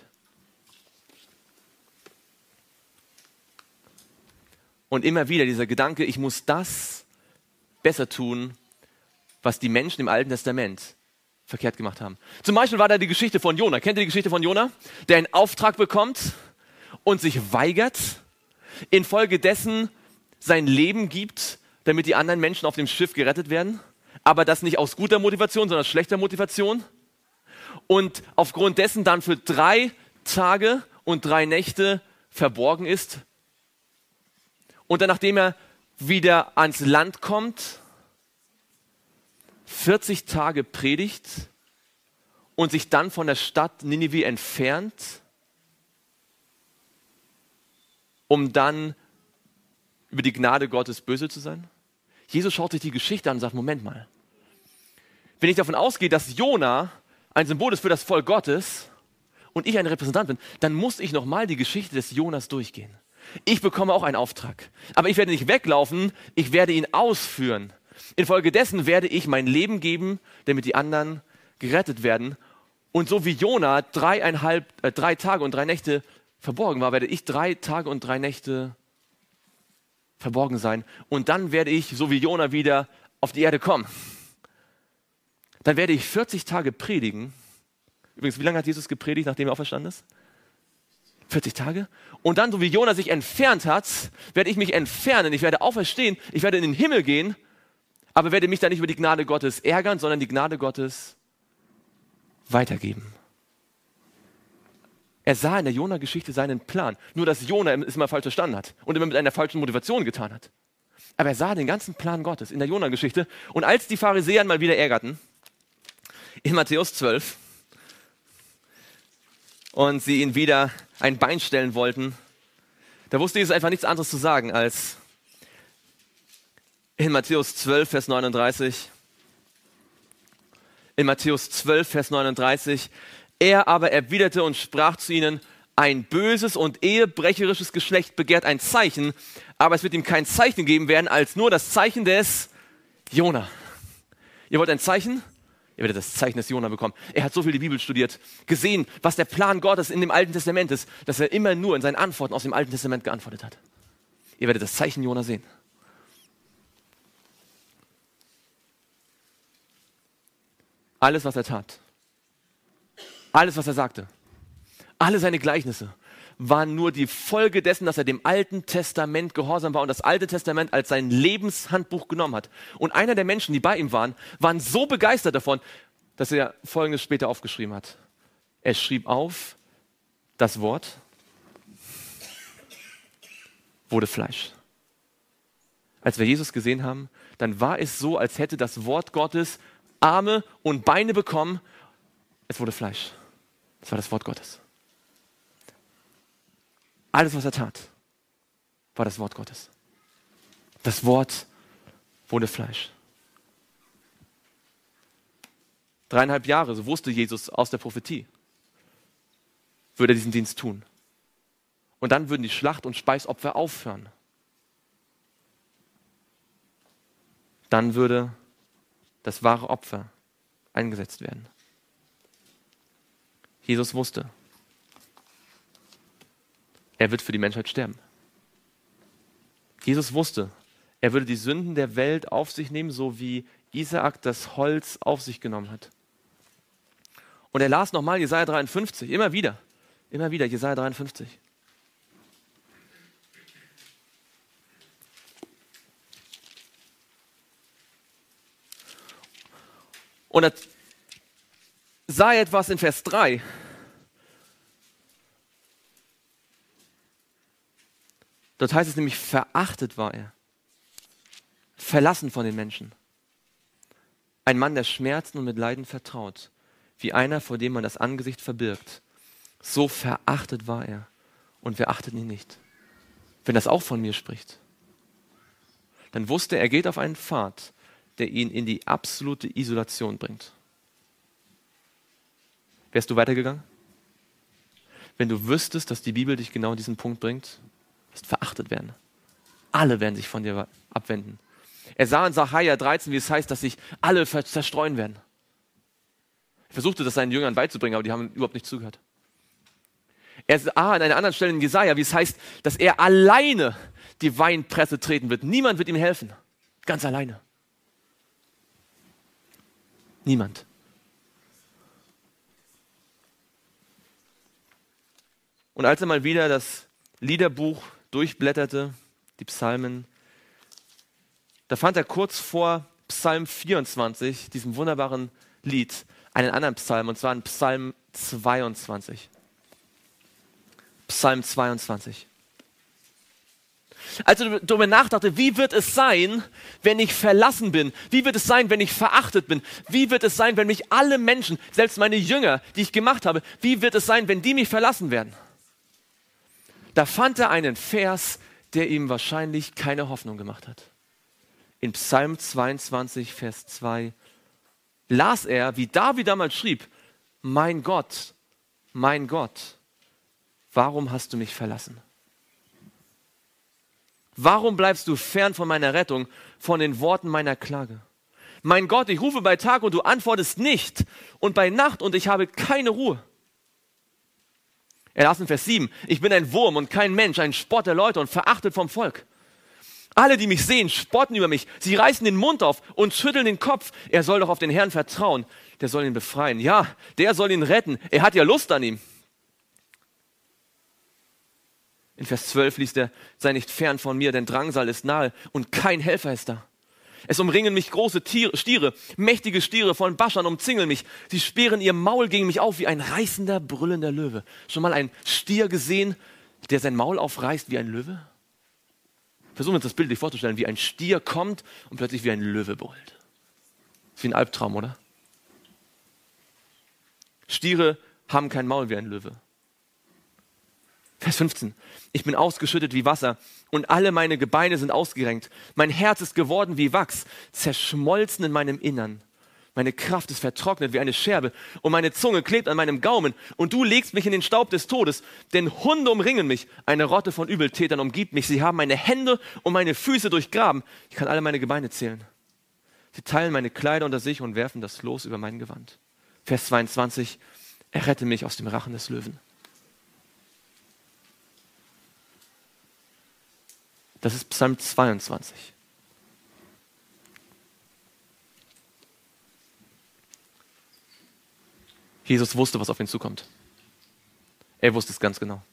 Und immer wieder dieser Gedanke, ich muss das besser tun, was die Menschen im Alten Testament verkehrt gemacht haben. Zum Beispiel war da die Geschichte von Jona. Kennt ihr die Geschichte von Jona? Der einen Auftrag bekommt und sich weigert, infolgedessen sein Leben gibt, damit die anderen Menschen auf dem Schiff gerettet werden. Aber das nicht aus guter Motivation, sondern aus schlechter Motivation. Und aufgrund dessen dann für drei Tage und drei Nächte verborgen ist. Und dann, nachdem er wieder ans Land kommt, vierzig Tage predigt und sich dann von der Stadt Ninive entfernt, um dann über die Gnade Gottes böse zu sein? Jesus schaut sich die Geschichte an und sagt, Moment mal, wenn ich davon ausgehe, dass Jona ein Symbol ist für das Volk Gottes und ich ein Repräsentant bin, dann muss ich nochmal die Geschichte des Jonas durchgehen. Ich bekomme auch einen Auftrag, aber ich werde nicht weglaufen, ich werde ihn ausführen. Infolgedessen werde ich mein Leben geben, damit die anderen gerettet werden. Und so wie Jona dreieinhalb, äh, drei Tage und drei Nächte verborgen war, werde ich drei Tage und drei Nächte verborgen sein. Und dann werde ich, so wie Jona, wieder auf die Erde kommen. Dann werde ich vierzig Tage predigen. Übrigens, wie lange hat Jesus gepredigt, nachdem er auferstanden ist? vierzig Tage. Und dann, so wie Jona sich entfernt hat, werde ich mich entfernen. Ich werde auferstehen. Ich werde in den Himmel gehen. Aber werde mich dann nicht über die Gnade Gottes ärgern, sondern die Gnade Gottes weitergeben. Er sah in der Jona-Geschichte seinen Plan. Nur, dass Jona es immer falsch verstanden hat und immer mit einer falschen Motivation getan hat. Aber er sah den ganzen Plan Gottes in der Jona-Geschichte. Und als die Pharisäer mal wieder ärgerten, in Matthäus zwölf, und sie ihn wieder ein Bein stellen wollten, da wusste Jesus einfach nichts anderes zu sagen als in Matthäus zwölf, Vers neununddreißig. In Matthäus zwölf, Vers neununddreißig. Er aber erwiderte und sprach zu ihnen, ein böses und ehebrecherisches Geschlecht begehrt ein Zeichen, aber es wird ihm kein Zeichen geben werden, als nur das Zeichen des Jona. Ihr wollt ein Zeichen? Ihr werdet das Zeichen des Jona bekommen. Er hat so viel die Bibel studiert, gesehen, was der Plan Gottes in dem Alten Testament ist, dass er immer nur in seinen Antworten aus dem Alten Testament geantwortet hat. Ihr werdet das Zeichen Jona sehen. Alles, was er tat, alles, was er sagte, alle seine Gleichnisse waren nur die Folge dessen, dass er dem Alten Testament gehorsam war und das Alte Testament als sein Lebenshandbuch genommen hat. Und einer der Menschen, die bei ihm waren, waren so begeistert davon, dass er Folgendes später aufgeschrieben hat. Er schrieb auf, das Wort wurde Fleisch. Als wir Jesus gesehen haben, dann war es so, als hätte das Wort Gottes Arme und Beine bekommen. Es wurde Fleisch. Das war das Wort Gottes. Alles, was er tat, war das Wort Gottes. Das Wort wurde Fleisch. Dreieinhalb Jahre, so wusste Jesus aus der Prophetie, würde er diesen Dienst tun. Und dann würden die Schlacht- und Speisopfer aufhören. Dann würde das wahre Opfer eingesetzt werden. Jesus wusste, er wird für die Menschheit sterben. Jesus wusste, er würde die Sünden der Welt auf sich nehmen, so wie Isaak das Holz auf sich genommen hat. Und er las nochmal Jesaja dreiundfünfzig, immer wieder, immer wieder Jesaja dreiundfünfzig. Und er sah etwas in Vers drei. Dort heißt es nämlich, verachtet war er, verlassen von den Menschen. Ein Mann, der Schmerzen und mit Leiden vertraut, wie einer, vor dem man das Angesicht verbirgt. So verachtet war er und wir achteten ihn nicht. Wenn das auch von mir spricht, dann wusste er, er geht auf einen Pfad, der ihn in die absolute Isolation bringt. Wärst du weitergegangen? Wenn du wüsstest, dass die Bibel dich genau an diesen Punkt bringt, wirst verachtet werden. Alle werden sich von dir abwenden. Er sah in Sacharja dreizehn, wie es heißt, dass sich alle zerstreuen werden. Er versuchte das seinen Jüngern beizubringen, aber die haben überhaupt nicht zugehört. Er sah an einer anderen Stelle in Jesaja, wie es heißt, dass er alleine die Weinpresse treten wird. Niemand wird ihm helfen. Ganz alleine. Niemand. Und als er mal wieder das Liederbuch durchblätterte, die Psalmen, da fand er kurz vor Psalm vierundzwanzig, diesem wunderbaren Lied, einen anderen Psalm, und zwar in Psalm zweiundzwanzig. Psalm zweiundzwanzig. Als er darüber nachdachte, wie wird es sein, wenn ich verlassen bin? Wie wird es sein, wenn ich verachtet bin? Wie wird es sein, wenn mich alle Menschen, selbst meine Jünger, die ich gemacht habe, wie wird es sein, wenn die mich verlassen werden? Da fand er einen Vers, der ihm wahrscheinlich keine Hoffnung gemacht hat. In Psalm zweiundzwanzig, Vers zwei las er, wie David damals schrieb, mein Gott, mein Gott, warum hast du mich verlassen? Warum bleibst du fern von meiner Rettung, von den Worten meiner Klage? Mein Gott, ich rufe bei Tag und du antwortest nicht, und bei Nacht und ich habe keine Ruhe. Er las in Vers sieben, ich bin ein Wurm und kein Mensch, ein Spott der Leute und verachtet vom Volk. Alle, die mich sehen, spotten über mich. Sie reißen den Mund auf und schütteln den Kopf. Er soll doch auf den Herrn vertrauen. Der soll ihn befreien. Ja, der soll ihn retten. Er hat ja Lust an ihm. In Vers zwölf liest er, sei nicht fern von mir, denn Drangsal ist nahe und kein Helfer ist da. Es umringen mich große Tiere, Stiere, mächtige Stiere von Baschan umzingeln mich. Sie sperren ihr Maul gegen mich auf wie ein reißender, brüllender Löwe. Schon mal einen Stier gesehen, der sein Maul aufreißt wie ein Löwe? Versuchen wir uns das bildlich vorzustellen, wie ein Stier kommt und plötzlich wie ein Löwe brüllt. Das ist wie ein Albtraum, oder? Stiere haben kein Maul wie ein Löwe. Vers fünfzehn. Ich bin ausgeschüttet wie Wasser und alle meine Gebeine sind ausgerenkt. Mein Herz ist geworden wie Wachs, zerschmolzen in meinem Innern. Meine Kraft ist vertrocknet wie eine Scherbe und meine Zunge klebt an meinem Gaumen. Und du legst mich in den Staub des Todes, denn Hunde umringen mich. Eine Rotte von Übeltätern umgibt mich. Sie haben meine Hände und meine Füße durchgraben. Ich kann alle meine Gebeine zählen. Sie teilen meine Kleider unter sich und werfen das Los über mein Gewand. Vers zweiundzwanzig. Errette mich aus dem Rachen des Löwen. Das ist Psalm zweiundzwanzig. Jesus wusste, was auf ihn zukommt. Er wusste es ganz genau.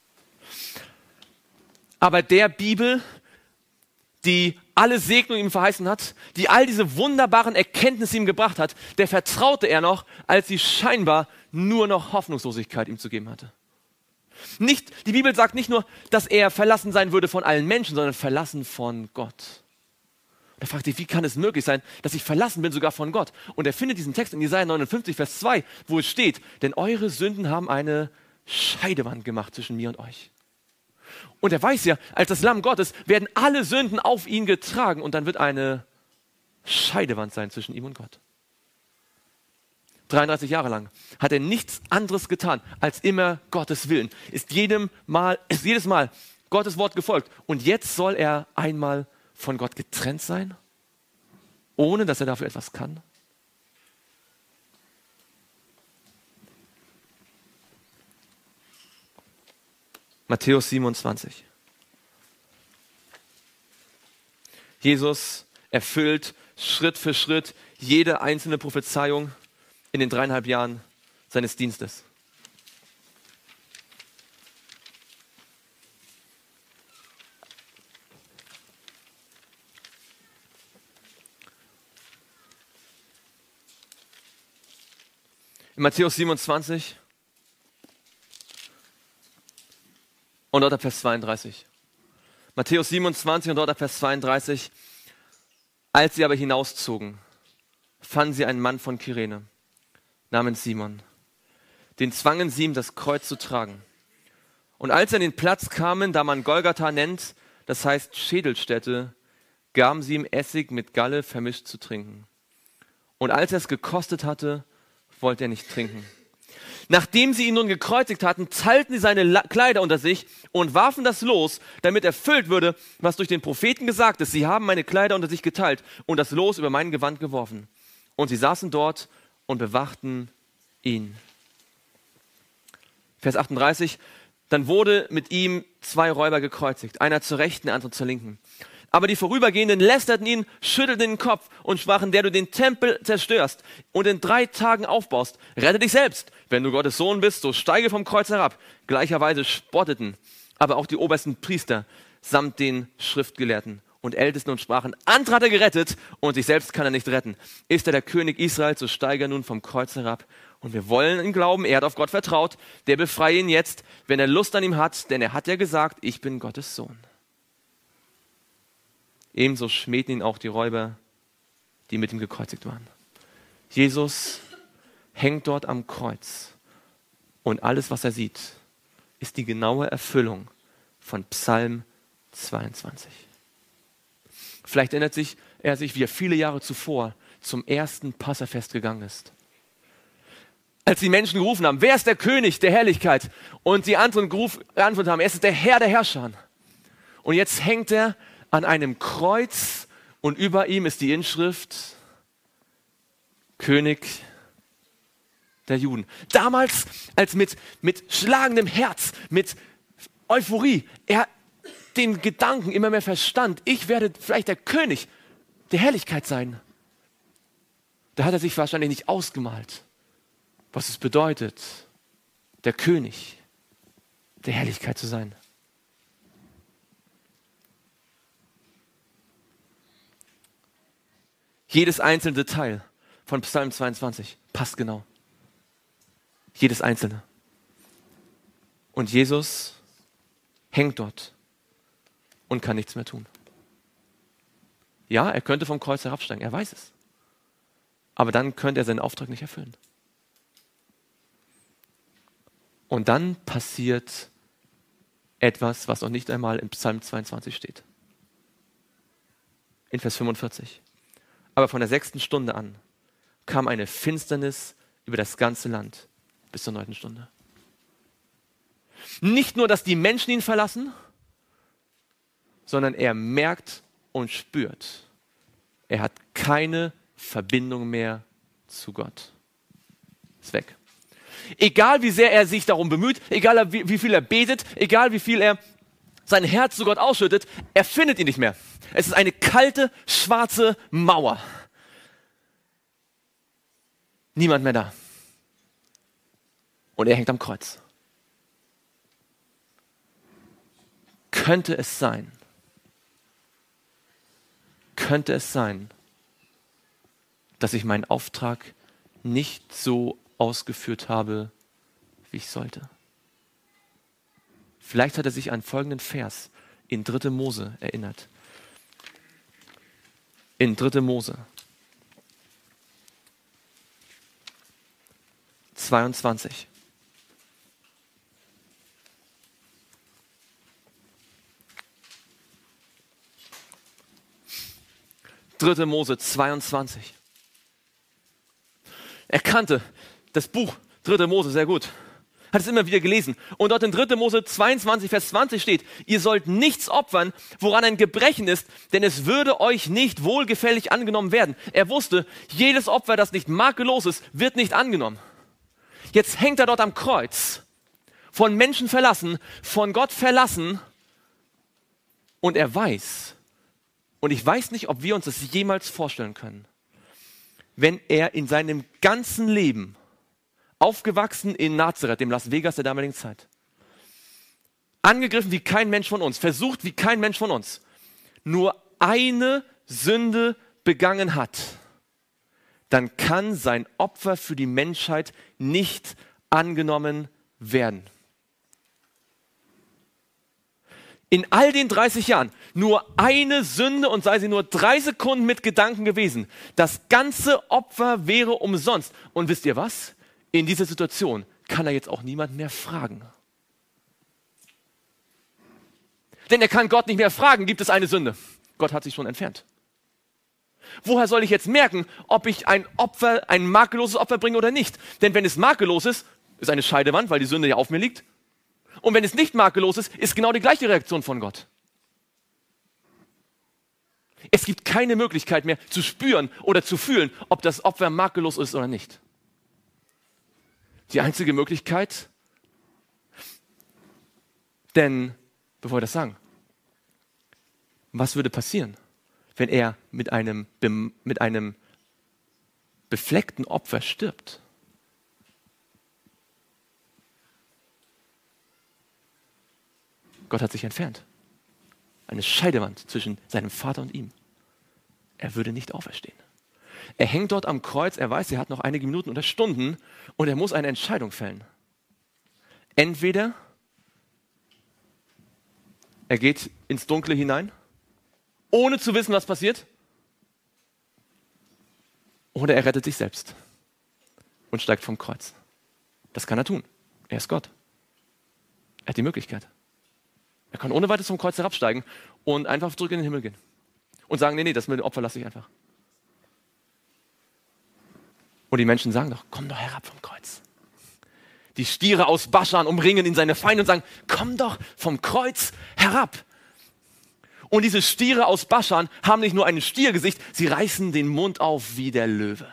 Aber der Bibel, die alle Segnungen ihm verheißen hat, die all diese wunderbaren Erkenntnisse ihm gebracht hat, der vertraute er noch, als sie scheinbar nur noch Hoffnungslosigkeit ihm zu geben hatte. Nicht, die Bibel sagt nicht nur, dass er verlassen sein würde von allen Menschen, sondern verlassen von Gott. Und er fragt sich, wie kann es möglich sein, dass ich verlassen bin sogar von Gott? Und er findet diesen Text in Jesaja neunundfünfzig, Vers zwei, wo es steht, denn eure Sünden haben eine Scheidewand gemacht zwischen mir und euch. Und er weiß ja, als das Lamm Gottes werden alle Sünden auf ihn getragen und dann wird eine Scheidewand sein zwischen ihm und Gott. dreiunddreißig Jahre lang hat er nichts anderes getan, als immer Gottes Willen. Ist, jedem Mal, ist jedes Mal Gottes Wort gefolgt. Und jetzt soll er einmal von Gott getrennt sein, ohne dass er dafür etwas kann? Matthäus siebenundzwanzig. Jesus erfüllt Schritt für Schritt jede einzelne Prophezeiung in den dreieinhalb Jahren seines Dienstes. In Matthäus siebenundzwanzig und dort ab Vers zweiunddreißig. Matthäus siebenundzwanzig und dort ab Vers zweiunddreißig. Als sie aber hinauszogen, fanden sie einen Mann von Kyrene namens Simon. Den zwangen sie ihm, das Kreuz zu tragen. Und als sie an den Platz kamen, da man Golgatha nennt, das heißt Schädelstätte, gaben sie ihm Essig mit Galle vermischt zu trinken. Und als er es gekostet hatte, wollte er nicht trinken. Nachdem sie ihn nun gekreuzigt hatten, teilten sie seine La- Kleider unter sich und warfen das Los, damit erfüllt würde, was durch den Propheten gesagt ist. Sie haben meine Kleider unter sich geteilt und das Los über mein Gewand geworfen. Und sie saßen dort und bewachten ihn. Vers achtunddreißig. Dann wurde mit ihm zwei Räuber gekreuzigt, einer zur Rechten, der andere zur Linken. Aber die Vorübergehenden lästerten ihn, schüttelten den Kopf und sprachen, der du den Tempel zerstörst und in drei Tagen aufbaust, rette dich selbst. Wenn du Gottes Sohn bist, so steige vom Kreuz herab. Gleicherweise spotteten aber auch die obersten Priester samt den Schriftgelehrten und Ältesten und sprachen, andere hat er gerettet und sich selbst kann er nicht retten. Ist er der König Israels, so steige er nun vom Kreuz herab. Und wir wollen ihn glauben, er hat auf Gott vertraut, der befreie ihn jetzt, wenn er Lust an ihm hat, denn er hat ja gesagt, ich bin Gottes Sohn. Ebenso schmähten ihn auch die Räuber, die mit ihm gekreuzigt waren. Jesus hängt dort am Kreuz und alles, was er sieht, ist die genaue Erfüllung von Psalm zweiundzwanzig. Vielleicht erinnert sich er sich, wie er viele Jahre zuvor zum ersten Passafest gegangen ist. Als die Menschen gerufen haben, wer ist der König der Herrlichkeit? Und die anderen geantwortet haben, er ist der Herr der Herrscher. Und jetzt hängt er an einem Kreuz und über ihm ist die Inschrift König der Juden. Damals, als mit, mit schlagendem Herz, mit Euphorie, er den Gedanken immer mehr verstand, ich werde vielleicht der König der Herrlichkeit sein. Da hat er sich wahrscheinlich nicht ausgemalt, was es bedeutet, der König der Herrlichkeit zu sein. Jedes einzelne Detail von Psalm zweiundzwanzig passt genau. Jedes einzelne. Und Jesus hängt dort und kann nichts mehr tun. Ja, er könnte vom Kreuz herabsteigen, er weiß es. Aber dann könnte er seinen Auftrag nicht erfüllen. Und dann passiert etwas, was noch nicht einmal in Psalm zweiundzwanzig steht. In Vers fünfundvierzig. Aber von der sechsten Stunde an kam eine Finsternis über das ganze Land bis zur neunten Stunde. Nicht nur, dass die Menschen ihn verlassen, sondern er merkt und spürt, er hat keine Verbindung mehr zu Gott. Ist weg. Egal wie sehr er sich darum bemüht, egal wie, wie viel er betet, egal wie viel er sein Herz zu Gott ausschüttet, er findet ihn nicht mehr. Es ist eine kalte, schwarze Mauer. Niemand mehr da. Und er hängt am Kreuz. Könnte es sein, könnte es sein, dass ich meinen Auftrag nicht so ausgeführt habe, wie ich sollte? Vielleicht hat er sich an folgenden Vers in dritte Mose erinnert. In dritte Mose zweiundzwanzig. dritte Mose zweiundzwanzig. Er kannte das Buch dritte Mose sehr gut. Hat es immer wieder gelesen. Und dort in dritte Mose zweiundzwanzig, Vers zwanzig steht, ihr sollt nichts opfern, woran ein Gebrechen ist, denn es würde euch nicht wohlgefällig angenommen werden. Er wusste, jedes Opfer, das nicht makellos ist, wird nicht angenommen. Jetzt hängt er dort am Kreuz, von Menschen verlassen, von Gott verlassen. Und er weiß, und ich weiß nicht, ob wir uns das jemals vorstellen können, wenn er in seinem ganzen Leben, aufgewachsen in Nazareth, dem Las Vegas der damaligen Zeit, angegriffen wie kein Mensch von uns, versucht wie kein Mensch von uns, nur eine Sünde begangen hat, dann kann sein Opfer für die Menschheit nicht angenommen werden. In all den dreißig Jahren nur eine Sünde und sei sie nur drei Sekunden mit Gedanken gewesen. Das ganze Opfer wäre umsonst. Und wisst ihr was? In dieser Situation kann er jetzt auch niemand mehr fragen. Denn er kann Gott nicht mehr fragen, gibt es eine Sünde? Gott hat sich schon entfernt. Woher soll ich jetzt merken, ob ich ein Opfer, ein makelloses Opfer bringe oder nicht? Denn wenn es makellos ist, ist eine Scheidewand, weil die Sünde ja auf mir liegt. Und wenn es nicht makellos ist, ist genau die gleiche Reaktion von Gott. Es gibt keine Möglichkeit mehr zu spüren oder zu fühlen, ob das Opfer makellos ist oder nicht. Die einzige Möglichkeit, denn, bevor wir das sagen, was würde passieren, wenn er mit einem, mit einem befleckten Opfer stirbt? Gott hat sich entfernt. Eine Scheidewand zwischen seinem Vater und ihm. Er würde nicht auferstehen. Er hängt dort am Kreuz, er weiß, er hat noch einige Minuten oder Stunden und er muss eine Entscheidung fällen. Entweder er geht ins Dunkle hinein, ohne zu wissen, was passiert, oder er rettet sich selbst und steigt vom Kreuz. Das kann er tun. Er ist Gott. Er hat die Möglichkeit. Er kann ohne weiteres vom Kreuz herabsteigen und einfach zurück in den Himmel gehen. Und sagen, nee, nee, das mit dem Opfer lasse ich einfach. Und die Menschen sagen doch, komm doch herab vom Kreuz. Die Stiere aus Baschan umringen ihn seine Feinde und sagen, komm doch vom Kreuz herab. Und diese Stiere aus Baschan haben nicht nur ein Stiergesicht, sie reißen den Mund auf wie der Löwe.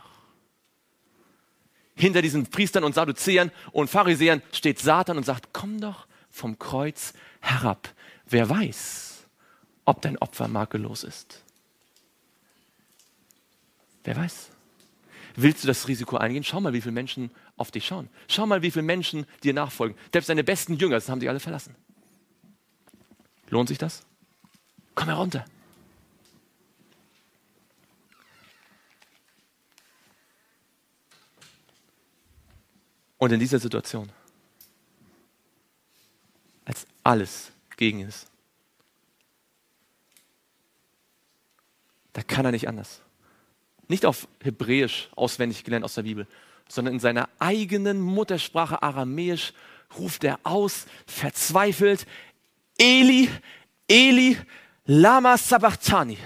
Hinter diesen Priestern und Sadduzäern und Pharisäern steht Satan und sagt, komm doch vom Kreuz herab. Wer weiß, ob dein Opfer makellos ist? Wer weiß? Willst du das Risiko eingehen? Schau mal, wie viele Menschen auf dich schauen. Schau mal, wie viele Menschen dir nachfolgen. Selbst deine besten Jünger, das haben sie alle verlassen. Lohnt sich das? Komm herunter. Und in dieser Situation, als alles gegen ihn ist, da kann er nicht anders. Nicht auf Hebräisch auswendig gelernt aus der Bibel, sondern in seiner eigenen Muttersprache Aramäisch ruft er aus, verzweifelt, Eli, Eli, lama sabachthani.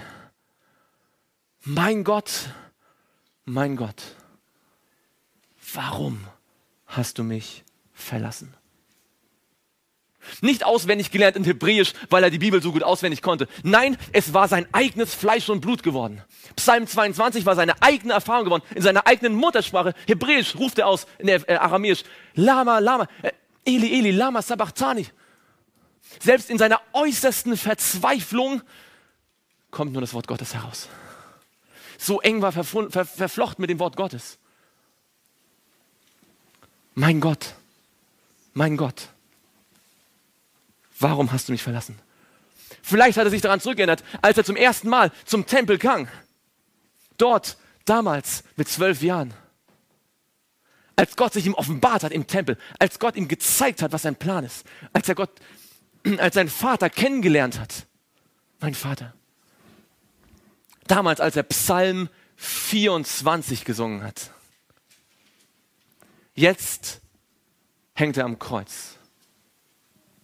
Mein Gott, mein Gott, warum hast du mich verlassen? Nicht auswendig gelernt in Hebräisch, weil er die Bibel so gut auswendig konnte. Nein, es war sein eigenes Fleisch und Blut geworden. Psalm zweiundzwanzig war seine eigene Erfahrung geworden. In seiner eigenen Muttersprache, Hebräisch, ruft er aus, in der, äh, Aramäisch, Lama, Lama, äh, Eli, Eli, Lama, Sabachthani. Selbst in seiner äußersten Verzweiflung kommt nur das Wort Gottes heraus. So eng war verfl- ver- verflochten mit dem Wort Gottes. Mein Gott, mein Gott. Warum hast du mich verlassen? Vielleicht hat er sich daran zurückerinnert, als er zum ersten Mal zum Tempel ging. Dort, damals, mit zwölf Jahren. Als Gott sich ihm offenbart hat im Tempel. Als Gott ihm gezeigt hat, was sein Plan ist. Als er Gott, als sein Vater kennengelernt hat. Mein Vater. Damals, als er Psalm vierundzwanzig gesungen hat. Jetzt hängt er am Kreuz.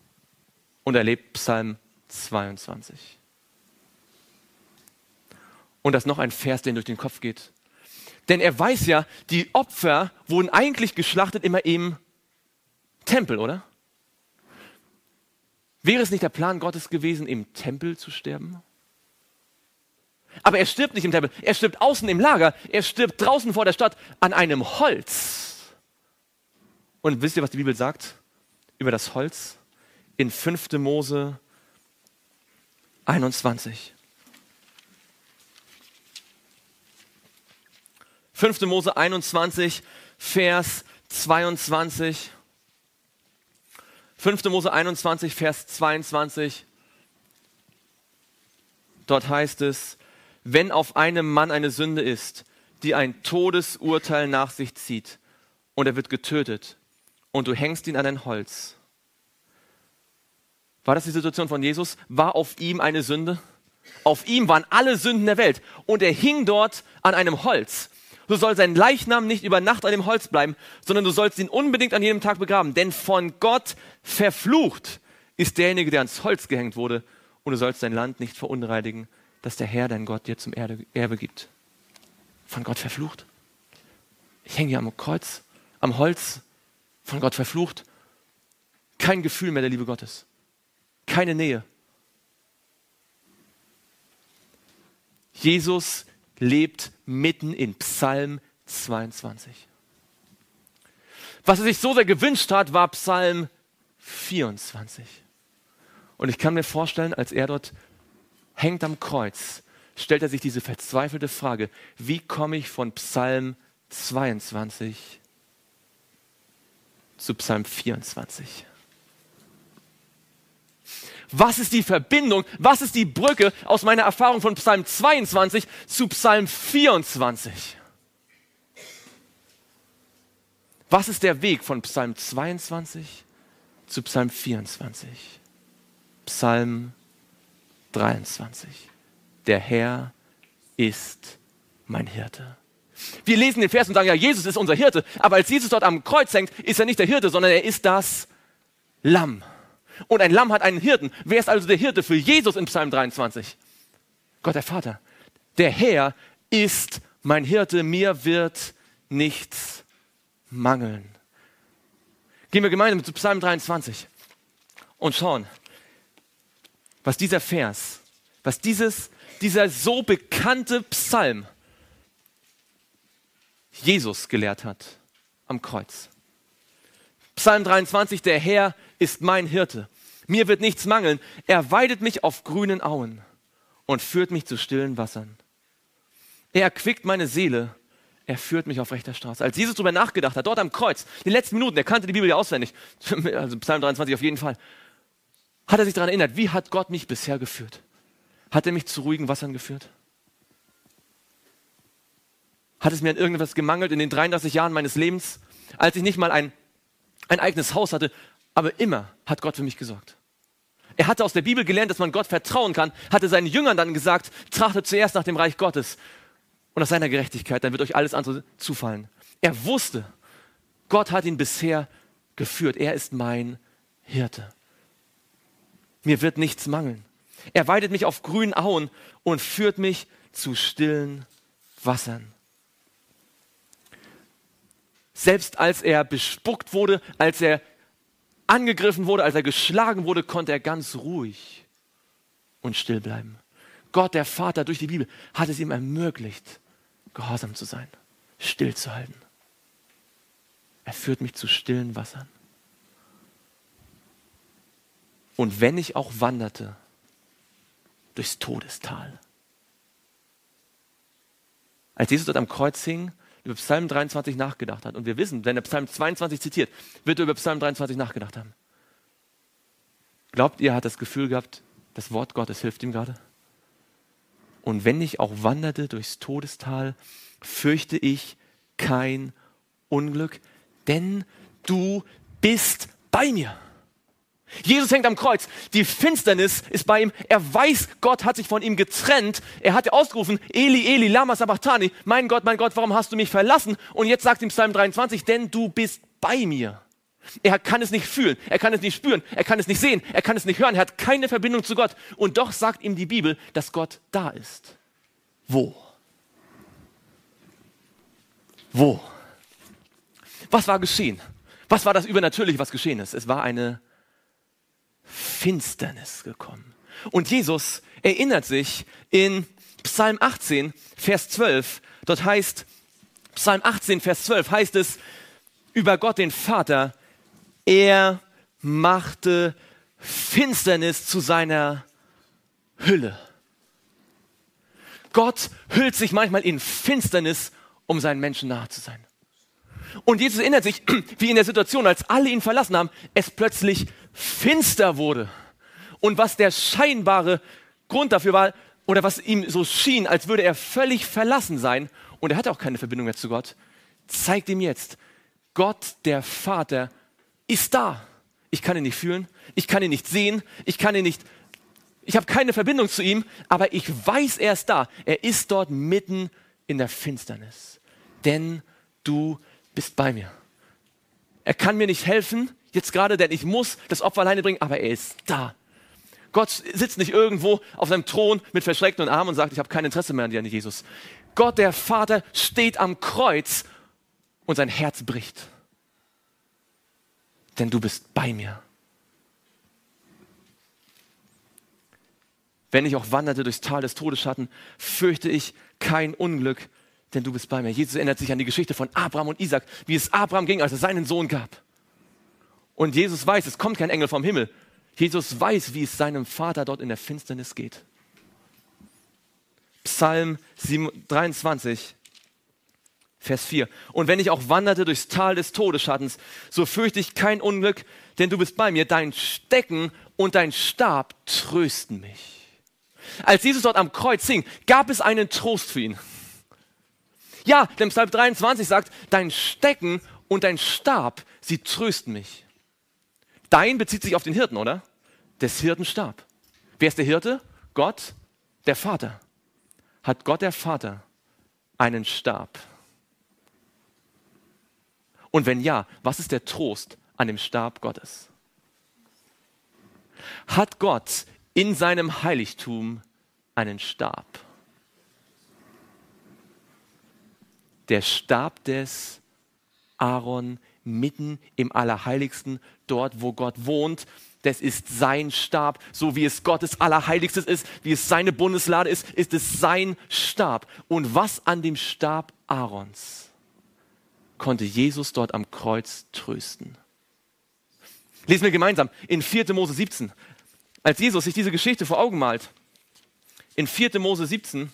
Und erlebt Psalm zweiundzwanzig. Und das ist noch ein Vers, der ihm durch den Kopf geht. Denn er weiß ja, die Opfer wurden eigentlich geschlachtet immer im Tempel, oder? Wäre es nicht der Plan Gottes gewesen, im Tempel zu sterben? Aber er stirbt nicht im Tempel, er stirbt außen im Lager, er stirbt draußen vor der Stadt an einem Holz. Und wisst ihr, was die Bibel sagt über das Holz? In fünfte Mose einundzwanzig. fünfte Mose einundzwanzig, Vers zweiundzwanzig. fünfte Mose einundzwanzig, Vers zweiundzwanzig. Dort heißt es, wenn auf einem Mann eine Sünde ist, die ein Todesurteil nach sich zieht und er wird getötet und du hängst ihn an ein Holz. War das die Situation von Jesus? War auf ihm eine Sünde? Auf ihm waren alle Sünden der Welt und er hing dort an einem Holz. So soll sein Leichnam nicht über Nacht an dem Holz bleiben, sondern du sollst ihn unbedingt an jedem Tag begraben. Denn von Gott verflucht ist derjenige, der ans Holz gehängt wurde. Und du sollst dein Land nicht verunreinigen, das der Herr, dein Gott, dir zum Erbe gibt. Von Gott verflucht? Ich hänge hier am Kreuz, am Holz, von Gott verflucht. Kein Gefühl mehr der Liebe Gottes. Keine Nähe. Jesus lebt mitten in Psalm zweiundzwanzig. Was er sich so sehr gewünscht hat, war Psalm vierundzwanzig. Und ich kann mir vorstellen, als er dort hängt am Kreuz, stellt er sich diese verzweifelte Frage, wie komme ich von Psalm zweiundzwanzig zu Psalm vierundzwanzig? Was ist die Verbindung, was ist die Brücke aus meiner Erfahrung von Psalm zweiundzwanzig zu Psalm vierundzwanzig? Was ist der Weg von Psalm zweiundzwanzig zu Psalm vierundzwanzig? Psalm dreiundzwanzig. Der Herr ist mein Hirte. Wir lesen den Vers und sagen, ja, Jesus ist unser Hirte. Aber als Jesus dort am Kreuz hängt, ist er nicht der Hirte, sondern er ist das Lamm. Und ein Lamm hat einen Hirten. Wer ist also der Hirte für Jesus in Psalm dreiundzwanzig? Gott der Vater. Der Herr ist mein Hirte, mir wird nichts mangeln. Gehen wir gemeinsam zu Psalm dreiundzwanzig und schauen, was dieser Vers, was dieses, dieser so bekannte Psalm Jesus gelehrt hat am Kreuz. Psalm dreiundzwanzig, der Herr ist mein Hirte. Mir wird nichts mangeln. Er weidet mich auf grünen Auen und führt mich zu stillen Wassern. Er erquickt meine Seele. Er führt mich auf rechter Straße. Als Jesus darüber nachgedacht hat, dort am Kreuz, in den letzten Minuten, er kannte die Bibel ja auswendig, also Psalm dreiundzwanzig auf jeden Fall, hat er sich daran erinnert, wie hat Gott mich bisher geführt? Hat er mich zu ruhigen Wassern geführt? Hat es mir an irgendetwas gemangelt in den dreiunddreißig Jahren meines Lebens, als ich nicht mal ein, ein eigenes Haus hatte, aber immer hat Gott für mich gesorgt. Er hatte aus der Bibel gelernt, dass man Gott vertrauen kann, hatte seinen Jüngern dann gesagt, trachtet zuerst nach dem Reich Gottes und nach seiner Gerechtigkeit, dann wird euch alles andere zufallen. Er wusste, Gott hat ihn bisher geführt. Er ist mein Hirte. Mir wird nichts mangeln. Er weidet mich auf grünen Auen und führt mich zu stillen Wassern. Selbst als er bespuckt wurde, als er angegriffen wurde, als er geschlagen wurde, konnte er ganz ruhig und still bleiben. Gott, der Vater, durch die Bibel, hat es ihm ermöglicht, gehorsam zu sein, still zu halten. Er führt mich zu stillen Wassern. Und wenn ich auch wanderte durchs Todestal. Als Jesus dort am Kreuz hing, über Psalm dreiundzwanzig nachgedacht hat. Und wir wissen, wenn er Psalm zweiundzwanzig zitiert, wird er über Psalm dreiundzwanzig nachgedacht haben. Glaubt ihr, er hat das Gefühl gehabt, das Wort Gottes hilft ihm gerade? Und wenn ich auch wanderte durchs Todestal, fürchte ich kein Unglück, denn du bist bei mir. Jesus hängt am Kreuz. Die Finsternis ist bei ihm. Er weiß, Gott hat sich von ihm getrennt. Er hat ausgerufen, Eli, Eli, lama sabachthani. Mein Gott, mein Gott, warum hast du mich verlassen? Und jetzt sagt ihm Psalm dreiundzwanzig, denn du bist bei mir. Er kann es nicht fühlen, er kann es nicht spüren, er kann es nicht sehen, er kann es nicht hören. Er hat keine Verbindung zu Gott. Und doch sagt ihm die Bibel, dass Gott da ist. Wo? Wo? Was war geschehen? Was war das Übernatürliche, was geschehen ist? Es war eine Finsternis gekommen. Und Jesus erinnert sich in Psalm achtzehn, Vers zwölf. Dort heißt, Psalm achtzehn, Vers zwölf heißt es über Gott den Vater, er machte Finsternis zu seiner Hülle. Gott hüllt sich manchmal in Finsternis, um seinen Menschen nahe zu sein. Und Jesus erinnert sich, wie in der Situation, als alle ihn verlassen haben, es plötzlich finster wurde. Und was der scheinbare Grund dafür war, oder was ihm so schien, als würde er völlig verlassen sein, und er hatte auch keine Verbindung mehr zu Gott, zeigt ihm jetzt, Gott, der Vater, ist da. Ich kann ihn nicht fühlen, ich kann ihn nicht sehen, ich kann ihn nicht, ich habe keine Verbindung zu ihm, aber ich weiß, er ist da. Er ist dort mitten in der Finsternis. Denn du bist bei mir. Er kann mir nicht helfen, jetzt gerade, denn ich muss das Opfer alleine bringen, aber er ist da. Gott sitzt nicht irgendwo auf seinem Thron mit verschränkten Armen und sagt, ich habe kein Interesse mehr an dir, Jesus. Gott, der Vater, steht am Kreuz und sein Herz bricht. Denn du bist bei mir. Wenn ich auch wanderte durchs Tal des Todesschatten, fürchte ich kein Unglück, denn du bist bei mir. Jesus erinnert sich an die Geschichte von Abraham und Isaac, wie es Abraham ging, als er seinen Sohn gab. Und Jesus weiß, es kommt kein Engel vom Himmel. Jesus weiß, wie es seinem Vater dort in der Finsternis geht. Psalm dreiundzwanzig, Vers vier. Und wenn ich auch wanderte durchs Tal des Todesschattens, so fürchte ich kein Unglück, denn du bist bei mir. Dein Stecken und dein Stab trösten mich. Als Jesus dort am Kreuz hing, gab es einen Trost für ihn. Ja, denn Psalm dreiundzwanzig sagt, dein Stecken und dein Stab, sie trösten mich. Dein bezieht sich auf den Hirten, oder? Des Hirten Stab. Wer ist der Hirte? Gott, der Vater. Hat Gott, der Vater, einen Stab? Und wenn ja, was ist der Trost an dem Stab Gottes? Hat Gott in seinem Heiligtum einen Stab? Der Stab des Aaron mitten im Allerheiligsten, dort wo Gott wohnt, das ist sein Stab, so wie es Gottes Allerheiligstes ist, wie es seine Bundeslade ist, ist es sein Stab. Und was an dem Stab Aarons konnte Jesus dort am Kreuz trösten? Lesen wir gemeinsam in vierter Mose siebzehn. Als Jesus sich diese Geschichte vor Augen malt, in vierter Mose siebzehn,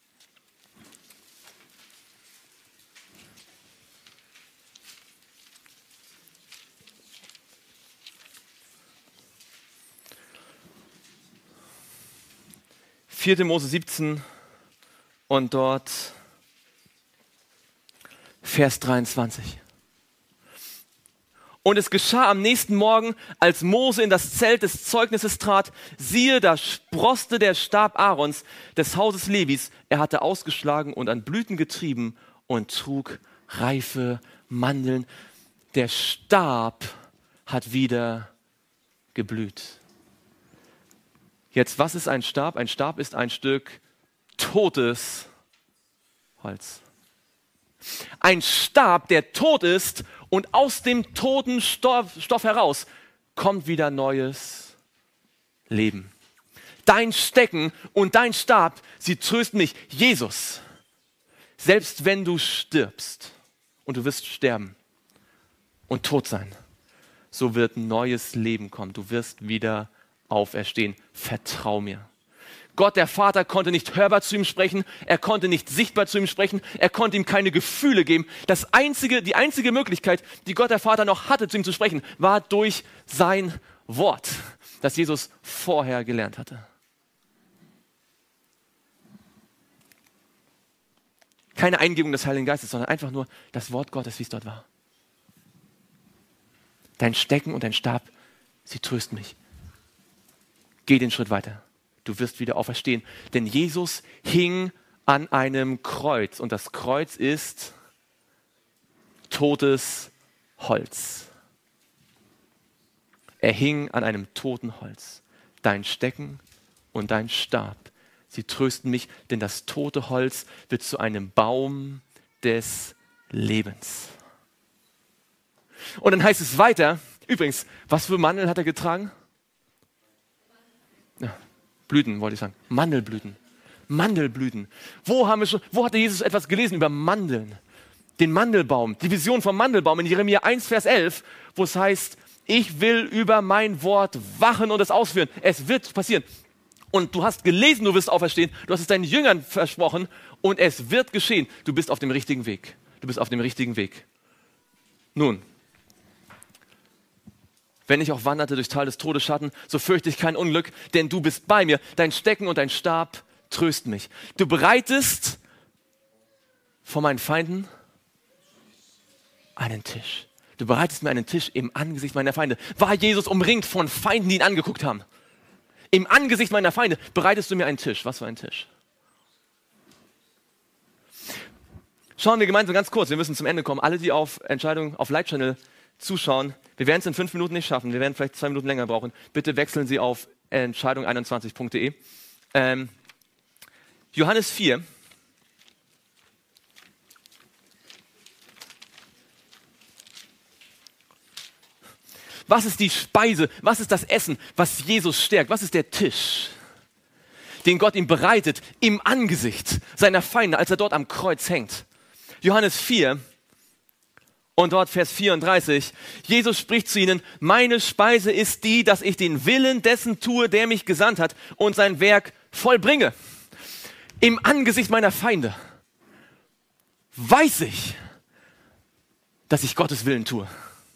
vierter Mose siebzehn und dort Vers dreiundzwanzig. Und es geschah am nächsten Morgen, als Mose in das Zelt des Zeugnisses trat, siehe, da sproßte der Stab Aarons des Hauses Levis. Er hatte ausgeschlagen und an Blüten getrieben und trug reife Mandeln. Der Stab hat wieder geblüht. Jetzt, was ist ein Stab? Ein Stab ist ein Stück totes Holz. Ein Stab, der tot ist und aus dem toten Stoff, Stoff heraus kommt wieder neues Leben. Dein Stecken und dein Stab, sie trösten mich. Jesus, selbst wenn du stirbst und du wirst sterben und tot sein, so wird neues Leben kommen. Du wirst wieder auferstehen. Vertrau mir. Gott, der Vater, konnte nicht hörbar zu ihm sprechen, er konnte nicht sichtbar zu ihm sprechen, er konnte ihm keine Gefühle geben. Das einzige, die einzige Möglichkeit, die Gott, der Vater, noch hatte, zu ihm zu sprechen, war durch sein Wort, das Jesus vorher gelernt hatte. Keine Eingebung des Heiligen Geistes, sondern einfach nur das Wort Gottes, wie es dort war. Dein Stecken und dein Stab, sie trösten mich. Geh den Schritt weiter. Du wirst wieder auferstehen. Denn Jesus hing an einem Kreuz. Und das Kreuz ist totes Holz. Er hing an einem toten Holz. Dein Stecken und dein Stab, Sie trösten mich, denn das tote Holz wird zu einem Baum des Lebens. Und dann heißt es weiter, übrigens, was für Mandeln hat er getragen? Ja, Blüten, wollte ich sagen. Mandelblüten. Mandelblüten. Wo haben wir schon, wo hatte Jesus etwas gelesen über Mandeln? Den Mandelbaum, die Vision vom Mandelbaum in Jeremia eins, Vers elf, wo es heißt, ich will über mein Wort wachen und es ausführen. Es wird passieren. Und du hast gelesen, du wirst auferstehen. Du hast es deinen Jüngern versprochen und es wird geschehen. Du bist auf dem richtigen Weg. Du bist auf dem richtigen Weg. Nun, wenn ich auch wanderte durch Tal des Todesschatten, so fürchte ich kein Unglück, denn du bist bei mir. Dein Stecken und dein Stab trösten mich. Du bereitest vor meinen Feinden einen Tisch. Du bereitest mir einen Tisch im Angesicht meiner Feinde. War Jesus umringt von Feinden, die ihn angeguckt haben? Im Angesicht meiner Feinde bereitest du mir einen Tisch. Was für ein Tisch? Schauen wir gemeinsam ganz kurz, wir müssen zum Ende kommen. Alle, die auf Entscheidung, auf Light Channel zuschauen, wir werden es in fünf Minuten nicht schaffen. Wir werden vielleicht zwei Minuten länger brauchen. Bitte wechseln Sie auf entscheidung einundzwanzig punkt de. Ähm, Johannes vier. Was ist die Speise? Was ist das Essen, was Jesus stärkt? Was ist der Tisch, den Gott ihm bereitet im Angesicht seiner Feinde, als er dort am Kreuz hängt? Johannes vier und dort Vers vierunddreißig. Jesus spricht zu ihnen, meine Speise ist die, dass ich den Willen dessen tue, der mich gesandt hat und sein Werk vollbringe. Im Angesicht meiner Feinde weiß ich, dass ich Gottes Willen tue.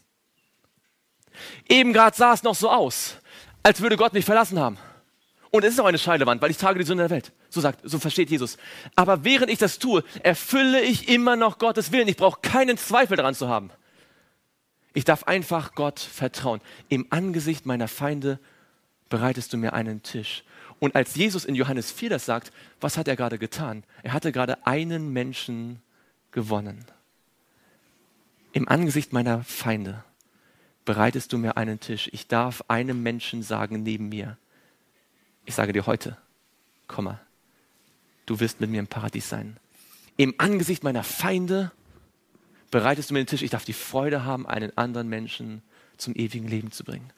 Eben gerade sah es noch so aus, als würde Gott mich verlassen haben. Und es ist auch eine Scheidewand, weil ich trage die Sünde der Welt. So sagt, so versteht Jesus. Aber während ich das tue, erfülle ich immer noch Gottes Willen. Ich brauche keinen Zweifel daran zu haben. Ich darf einfach Gott vertrauen. Im Angesicht meiner Feinde bereitest du mir einen Tisch. Und als Jesus in Johannes vier das sagt, was hat er gerade getan? Er hatte gerade einen Menschen gewonnen. Im Angesicht meiner Feinde bereitest du mir einen Tisch. Ich darf einem Menschen sagen neben mir, ich sage dir heute, komm mal, du wirst mit mir im Paradies sein. Im Angesicht meiner Feinde bereitest du mir den Tisch. Ich darf die Freude haben, einen anderen Menschen zum ewigen Leben zu bringen.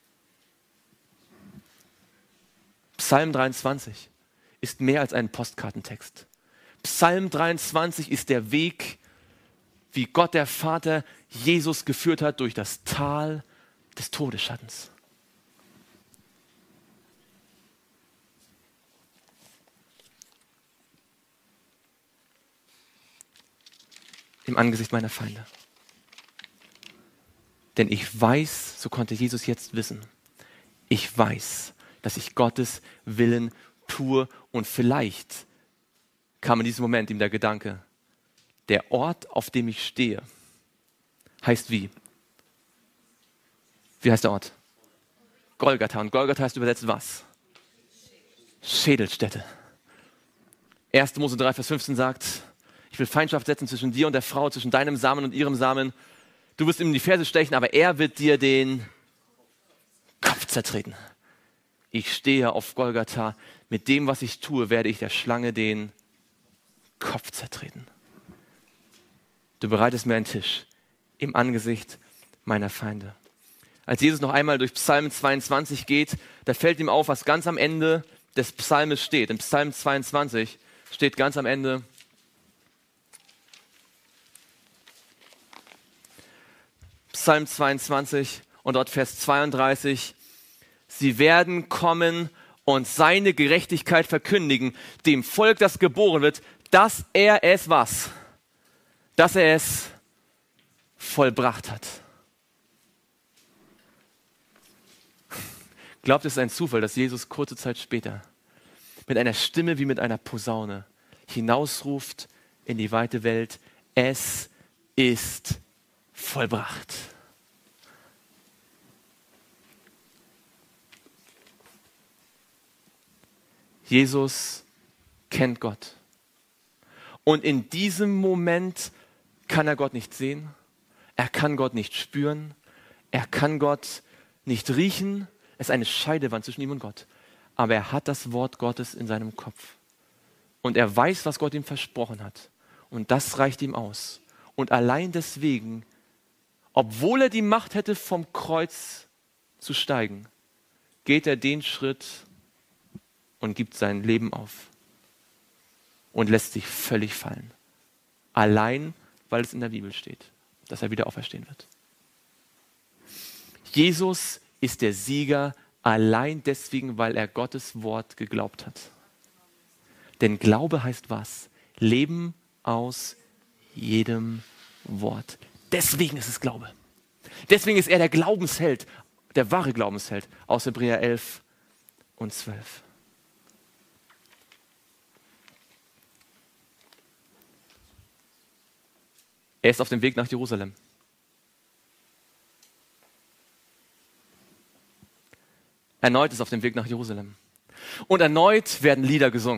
Psalm dreiundzwanzig ist mehr als ein Postkartentext. Psalm dreiundzwanzig ist der Weg, wie Gott der Vater Jesus geführt hat durch das Tal des Todesschattens. Im Angesicht meiner Feinde. Denn ich weiß, so konnte Jesus jetzt wissen, ich weiß, dass ich Gottes Willen tue und vielleicht kam in diesem Moment ihm der Gedanke, der Ort, auf dem ich stehe, heißt wie? Wie heißt der Ort? Golgatha. Und Golgatha heißt übersetzt was? Schädelstätte. erster Mose drei, Vers fünfzehn sagt, ich will Feindschaft setzen zwischen dir und der Frau, zwischen deinem Samen und ihrem Samen. Du wirst ihm in die Ferse stechen, aber er wird dir den Kopf zertreten. Ich stehe auf Golgatha. Mit dem, was ich tue, werde ich der Schlange den Kopf zertreten. Du bereitest mir einen Tisch im Angesicht meiner Feinde. Als Jesus noch einmal durch Psalm zweiundzwanzig geht, da fällt ihm auf, was ganz am Ende des Psalmes steht. In Psalm zweiundzwanzig steht ganz am Ende, Psalm zweiundzwanzig und dort Vers zweiunddreißig, sie werden kommen und seine Gerechtigkeit verkündigen, dem Volk, das geboren wird, dass er es was? Dass er es vollbracht hat. Glaubt, es ist ein Zufall, dass Jesus kurze Zeit später mit einer Stimme wie mit einer Posaune hinausruft in die weite Welt, es ist vollbracht. Jesus kennt Gott. Und in diesem Moment kann er Gott nicht sehen, er kann Gott nicht spüren, er kann Gott nicht riechen. Es ist eine Scheidewand zwischen ihm und Gott. aber er hat das Wort Gottes in seinem Kopf. Und er weiß, was Gott ihm versprochen hat. Und das reicht ihm aus. Und allein deswegen, obwohl er die Macht hätte, vom Kreuz zu steigen, geht er den Schritt und gibt sein Leben auf. Und lässt sich völlig fallen. Allein, weil es in der Bibel steht, dass er wieder auferstehen wird. Jesus ist der Sieger allein deswegen, weil er Gottes Wort geglaubt hat. Denn Glaube heißt was? Leben aus jedem Wort. Deswegen ist es Glaube. Deswegen ist er der Glaubensheld, der wahre Glaubensheld aus Hebräer elf und zwölf. Er ist auf dem Weg nach Jerusalem. Erneut ist auf dem Weg nach Jerusalem. Und erneut werden Lieder gesungen.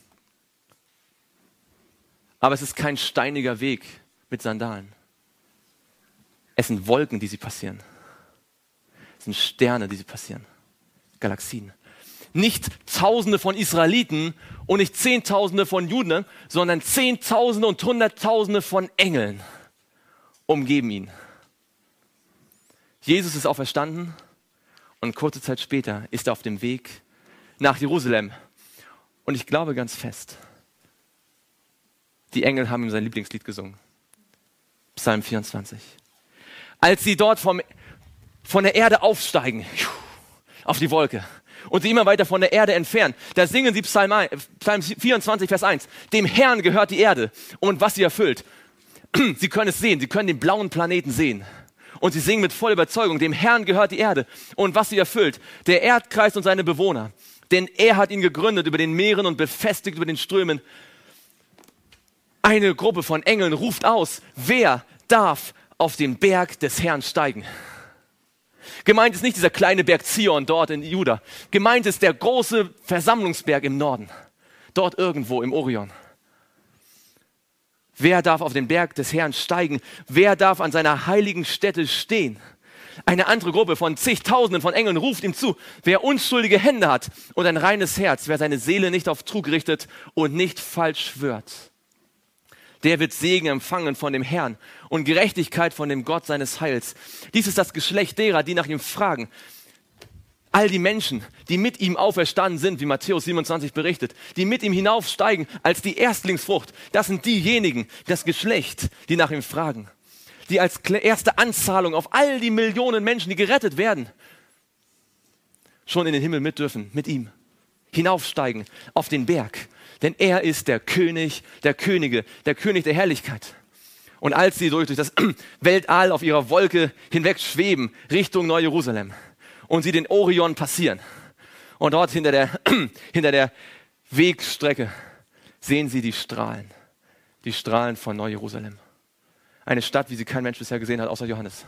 Aber es ist kein steiniger Weg mit Sandalen. Es sind Wolken, die sie passieren. Es sind Sterne, die sie passieren. Galaxien. Nicht Tausende von Israeliten und nicht Zehntausende von Juden, sondern Zehntausende und Hunderttausende von Engeln umgeben ihn. Jesus ist auferstanden und kurze Zeit später ist er auf dem Weg nach Jerusalem. Und ich glaube ganz fest, die Engel haben ihm sein Lieblingslied gesungen. Psalm vierundzwanzig. Als sie dort vom, von der Erde aufsteigen, auf die Wolke, und sie immer weiter von der Erde entfernen, da singen sie Psalm, Psalm vierundzwanzig, Vers eins. Dem Herrn gehört die Erde und was sie erfüllt. Sie können es sehen, sie können den blauen Planeten sehen. Und sie singen mit voller Überzeugung, dem Herrn gehört die Erde und was sie erfüllt. Der Erdkreis und seine Bewohner. Denn er hat ihn gegründet über den Meeren und befestigt über den Strömen. Eine Gruppe von Engeln ruft aus, wer darf auf den Berg des Herrn steigen? Gemeint ist nicht dieser kleine Berg Zion dort in Juda. Gemeint ist der große Versammlungsberg im Norden. Dort irgendwo im Orion. Wer darf auf den Berg des Herrn steigen? Wer darf an seiner heiligen Stätte stehen? Eine andere Gruppe von zigtausenden von Engeln ruft ihm zu, wer unschuldige Hände hat und ein reines Herz, wer seine Seele nicht auf Trug richtet und nicht falsch schwört. Der wird Segen empfangen von dem Herrn und Gerechtigkeit von dem Gott seines Heils. Dies ist das Geschlecht derer, die nach ihm fragen. All die Menschen, die mit ihm auferstanden sind, wie Matthäus siebenundzwanzig berichtet, die mit ihm hinaufsteigen als die Erstlingsfrucht, das sind diejenigen, das Geschlecht, die nach ihm fragen. Die als erste Anzahlung auf all die Millionen Menschen, die gerettet werden, schon in den Himmel mit dürfen, mit ihm hinaufsteigen auf den Berg. Denn er ist der König der Könige, der König der Herrlichkeit. Und als sie durch, durch das Weltall auf ihrer Wolke hinweg schweben, Richtung Neu-Jerusalem, und sie den Orion passieren, und dort hinter der, hinter der Wegstrecke sehen sie die Strahlen, die Strahlen von Neu-Jerusalem. Eine Stadt, wie sie kein Mensch bisher gesehen hat, außer Johannes.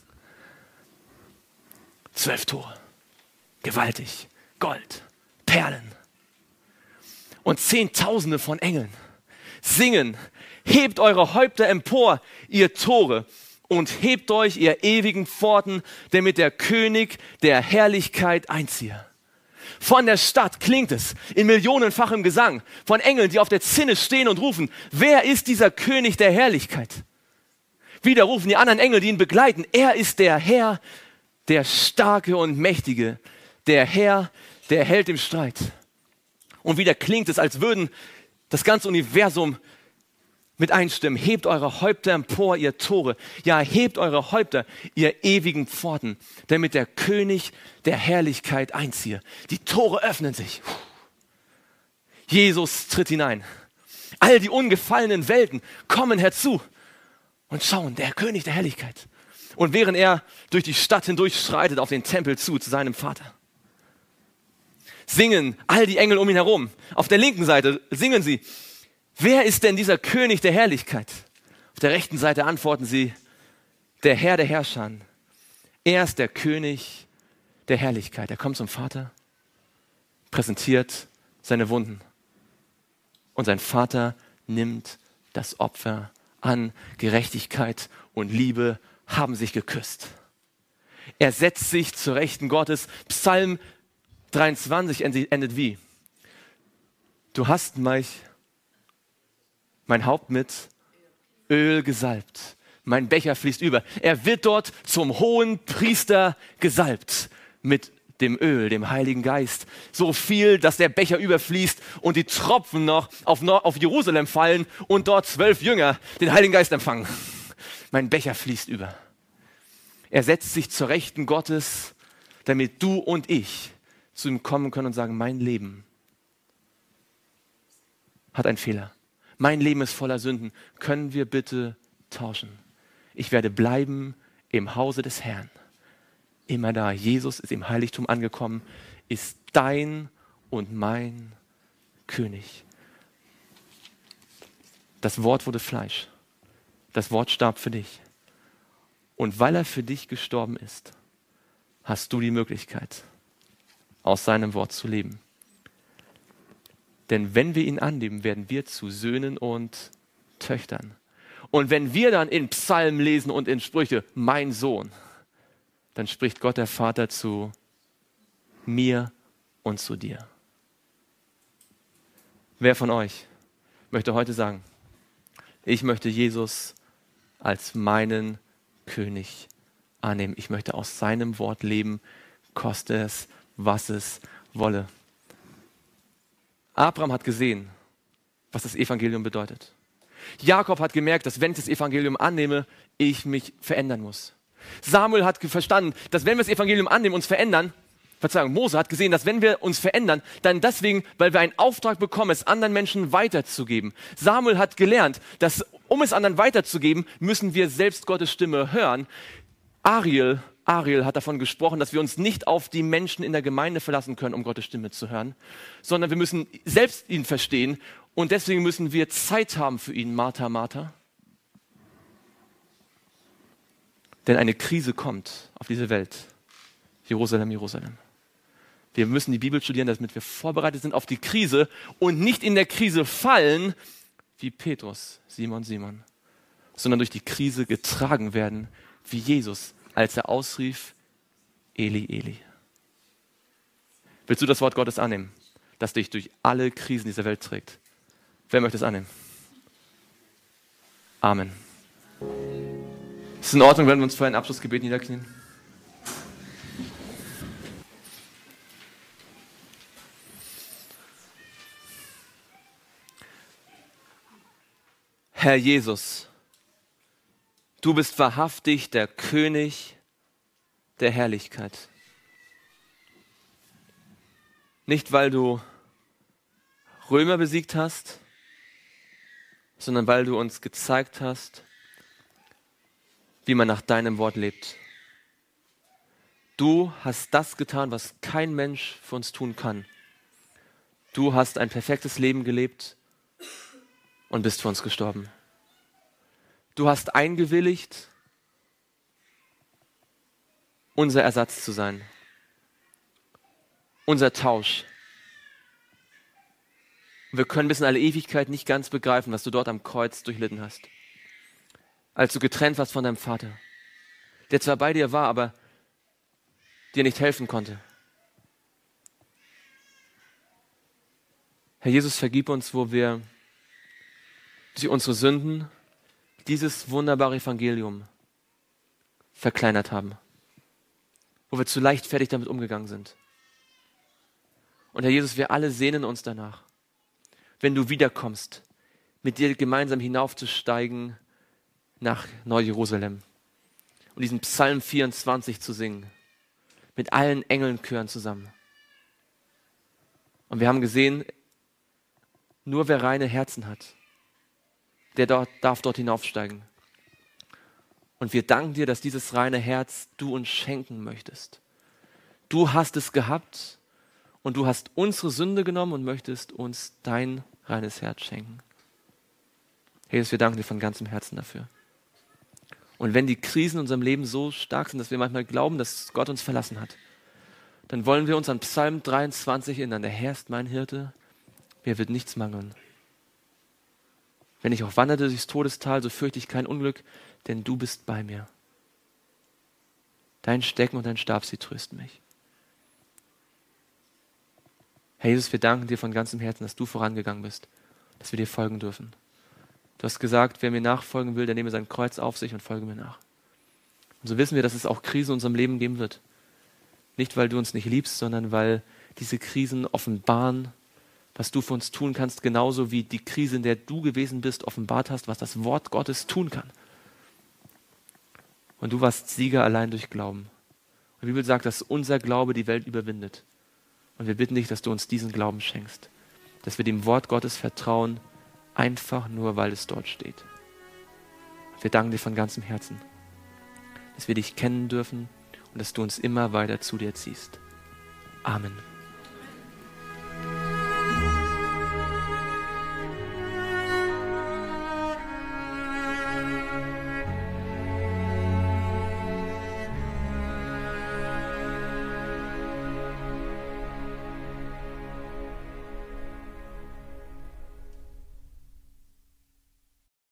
Zwölf Tore, gewaltig, Gold, Perlen. Und Zehntausende von Engeln singen, hebt eure Häupter empor, ihr Tore, und hebt euch, ihr ewigen Pforten, damit der König der Herrlichkeit einziehe. Von der Stadt klingt es in millionenfachem Gesang von Engeln, die auf der Zinne stehen und rufen, wer ist dieser König der Herrlichkeit? Wieder rufen die anderen Engel, die ihn begleiten, er ist der Herr, der Starke und Mächtige, der Herr, der Held im Streit. Und wieder klingt es, als würden das ganze Universum mit einstimmen. Hebt eure Häupter empor, ihr Tore. Ja, hebt eure Häupter, ihr ewigen Pforten, damit der König der Herrlichkeit einziehe. Die Tore öffnen sich. Jesus tritt hinein. All die ungefallenen Welten kommen herzu und schauen, der König der Herrlichkeit. Und während er durch die Stadt hindurch schreitet auf den Tempel zu, zu seinem Vater, singen all die Engel um ihn herum. Auf der linken Seite singen sie, wer ist denn dieser König der Herrlichkeit? Auf der rechten Seite antworten sie, der Herr der Herrscher. Er ist der König der Herrlichkeit. Er kommt zum Vater, präsentiert seine Wunden. Und sein Vater nimmt das Opfer an. Gerechtigkeit und Liebe haben sich geküsst. Er setzt sich zur Rechten Gottes. Psalm dreiundzwanzig endet wie? Du hast mich, mein Haupt mit Öl gesalbt. Mein Becher fließt über. Er wird dort zum hohen Priester gesalbt mit dem Öl, dem Heiligen Geist. So viel, dass der Becher überfließt und die Tropfen noch auf, auf Jerusalem fallen und dort zwölf Jünger den Heiligen Geist empfangen. Mein Becher fließt über. Er setzt sich zur Rechten Gottes, damit du und ich zu ihm kommen können und sagen, mein Leben hat einen Fehler. Mein Leben ist voller Sünden. Können wir bitte tauschen? Ich werde bleiben im Hause des Herrn. Immer da. Jesus ist im Heiligtum angekommen, ist dein und mein König. Das Wort wurde Fleisch. Das Wort starb für dich. Und weil er für dich gestorben ist, hast du die Möglichkeit, aus seinem Wort zu leben. Denn wenn wir ihn annehmen, werden wir zu Söhnen und Töchtern. Und wenn wir dann in Psalmen lesen und in Sprüche, mein Sohn, dann spricht Gott der Vater zu mir und zu dir. Wer von euch möchte heute sagen, ich möchte Jesus als meinen König annehmen. Ich möchte aus seinem Wort leben, koste es, was es wolle. Abraham hat gesehen, was das Evangelium bedeutet. Jakob hat gemerkt, dass wenn ich das Evangelium annehme, ich mich verändern muss. Samuel hat verstanden, dass wenn wir das Evangelium annehmen, uns verändern, Verzeihung, Mose hat gesehen, dass wenn wir uns verändern, dann deswegen, weil wir einen Auftrag bekommen, es anderen Menschen weiterzugeben. Samuel hat gelernt, dass um es anderen weiterzugeben, müssen wir selbst Gottes Stimme hören. Ariel, Ariel hat davon gesprochen, dass wir uns nicht auf die Menschen in der Gemeinde verlassen können, um Gottes Stimme zu hören, sondern wir müssen selbst ihn verstehen und deswegen müssen wir Zeit haben für ihn, Martha, Martha. Denn eine Krise kommt auf diese Welt. Jerusalem, Jerusalem. Wir müssen die Bibel studieren, damit wir vorbereitet sind auf die Krise und nicht in der Krise fallen, wie Petrus, Simon, Simon, sondern durch die Krise getragen werden, wie Jesus, als er ausrief, Eli, Eli. Willst du das Wort Gottes annehmen, das dich durch alle Krisen dieser Welt trägt? Wer möchte es annehmen? Amen. Ist es in Ordnung, wenn wir uns für ein Abschlussgebet niederknien? Herr Jesus, du bist wahrhaftig der König der Herrlichkeit. Nicht, weil du Römer besiegt hast, sondern weil du uns gezeigt hast, wie man nach deinem Wort lebt. Du hast das getan, was kein Mensch für uns tun kann. Du hast ein perfektes Leben gelebt und bist für uns gestorben. Du hast eingewilligt, unser Ersatz zu sein, unser Tausch. Wir können bis in alle Ewigkeit nicht ganz begreifen, was du dort am Kreuz durchlitten hast, als du getrennt warst von deinem Vater, der zwar bei dir war, aber dir nicht helfen konnte. Herr Jesus, vergib uns, wo wir durch unsere Sünden dieses wunderbare Evangelium verkleinert haben, wo wir zu leichtfertig damit umgegangen sind. Und Herr Jesus, wir alle sehnen uns danach, wenn du wiederkommst, mit dir gemeinsam hinaufzusteigen nach Neu-Jerusalem und diesen Psalm vierundzwanzig zu singen, mit allen Engelnchören zusammen. Und wir haben gesehen, nur wer reine Herzen hat, der dort, darf dort hinaufsteigen. Und wir danken dir, dass dieses reine Herz du uns schenken möchtest. Du hast es gehabt und du hast unsere Sünde genommen und möchtest uns dein reines Herz schenken. Jesus, wir danken dir von ganzem Herzen dafür. Und wenn die Krisen in unserem Leben so stark sind, dass wir manchmal glauben, dass Gott uns verlassen hat, dann wollen wir uns an Psalm dreiundzwanzig erinnern. Der Herr ist mein Hirte, mir wird nichts mangeln. Wenn ich auch wanderte durchs Todestal, so fürchte ich kein Unglück, denn du bist bei mir. Dein Stecken und dein Stab, sie trösten mich. Herr Jesus, wir danken dir von ganzem Herzen, dass du vorangegangen bist, dass wir dir folgen dürfen. Du hast gesagt, wer mir nachfolgen will, der nehme sein Kreuz auf sich und folge mir nach. Und so wissen wir, dass es auch Krisen in unserem Leben geben wird. Nicht, weil du uns nicht liebst, sondern weil diese Krisen offenbaren, was du für uns tun kannst, genauso wie die Krise, in der du gewesen bist, offenbart hast, was das Wort Gottes tun kann. Und du warst Sieger allein durch Glauben. Und die Bibel sagt, dass unser Glaube die Welt überwindet. Und wir bitten dich, dass du uns diesen Glauben schenkst. Dass wir dem Wort Gottes vertrauen, einfach nur, weil es dort steht. Wir danken dir von ganzem Herzen, dass wir dich kennen dürfen und dass du uns immer weiter zu dir ziehst. Amen.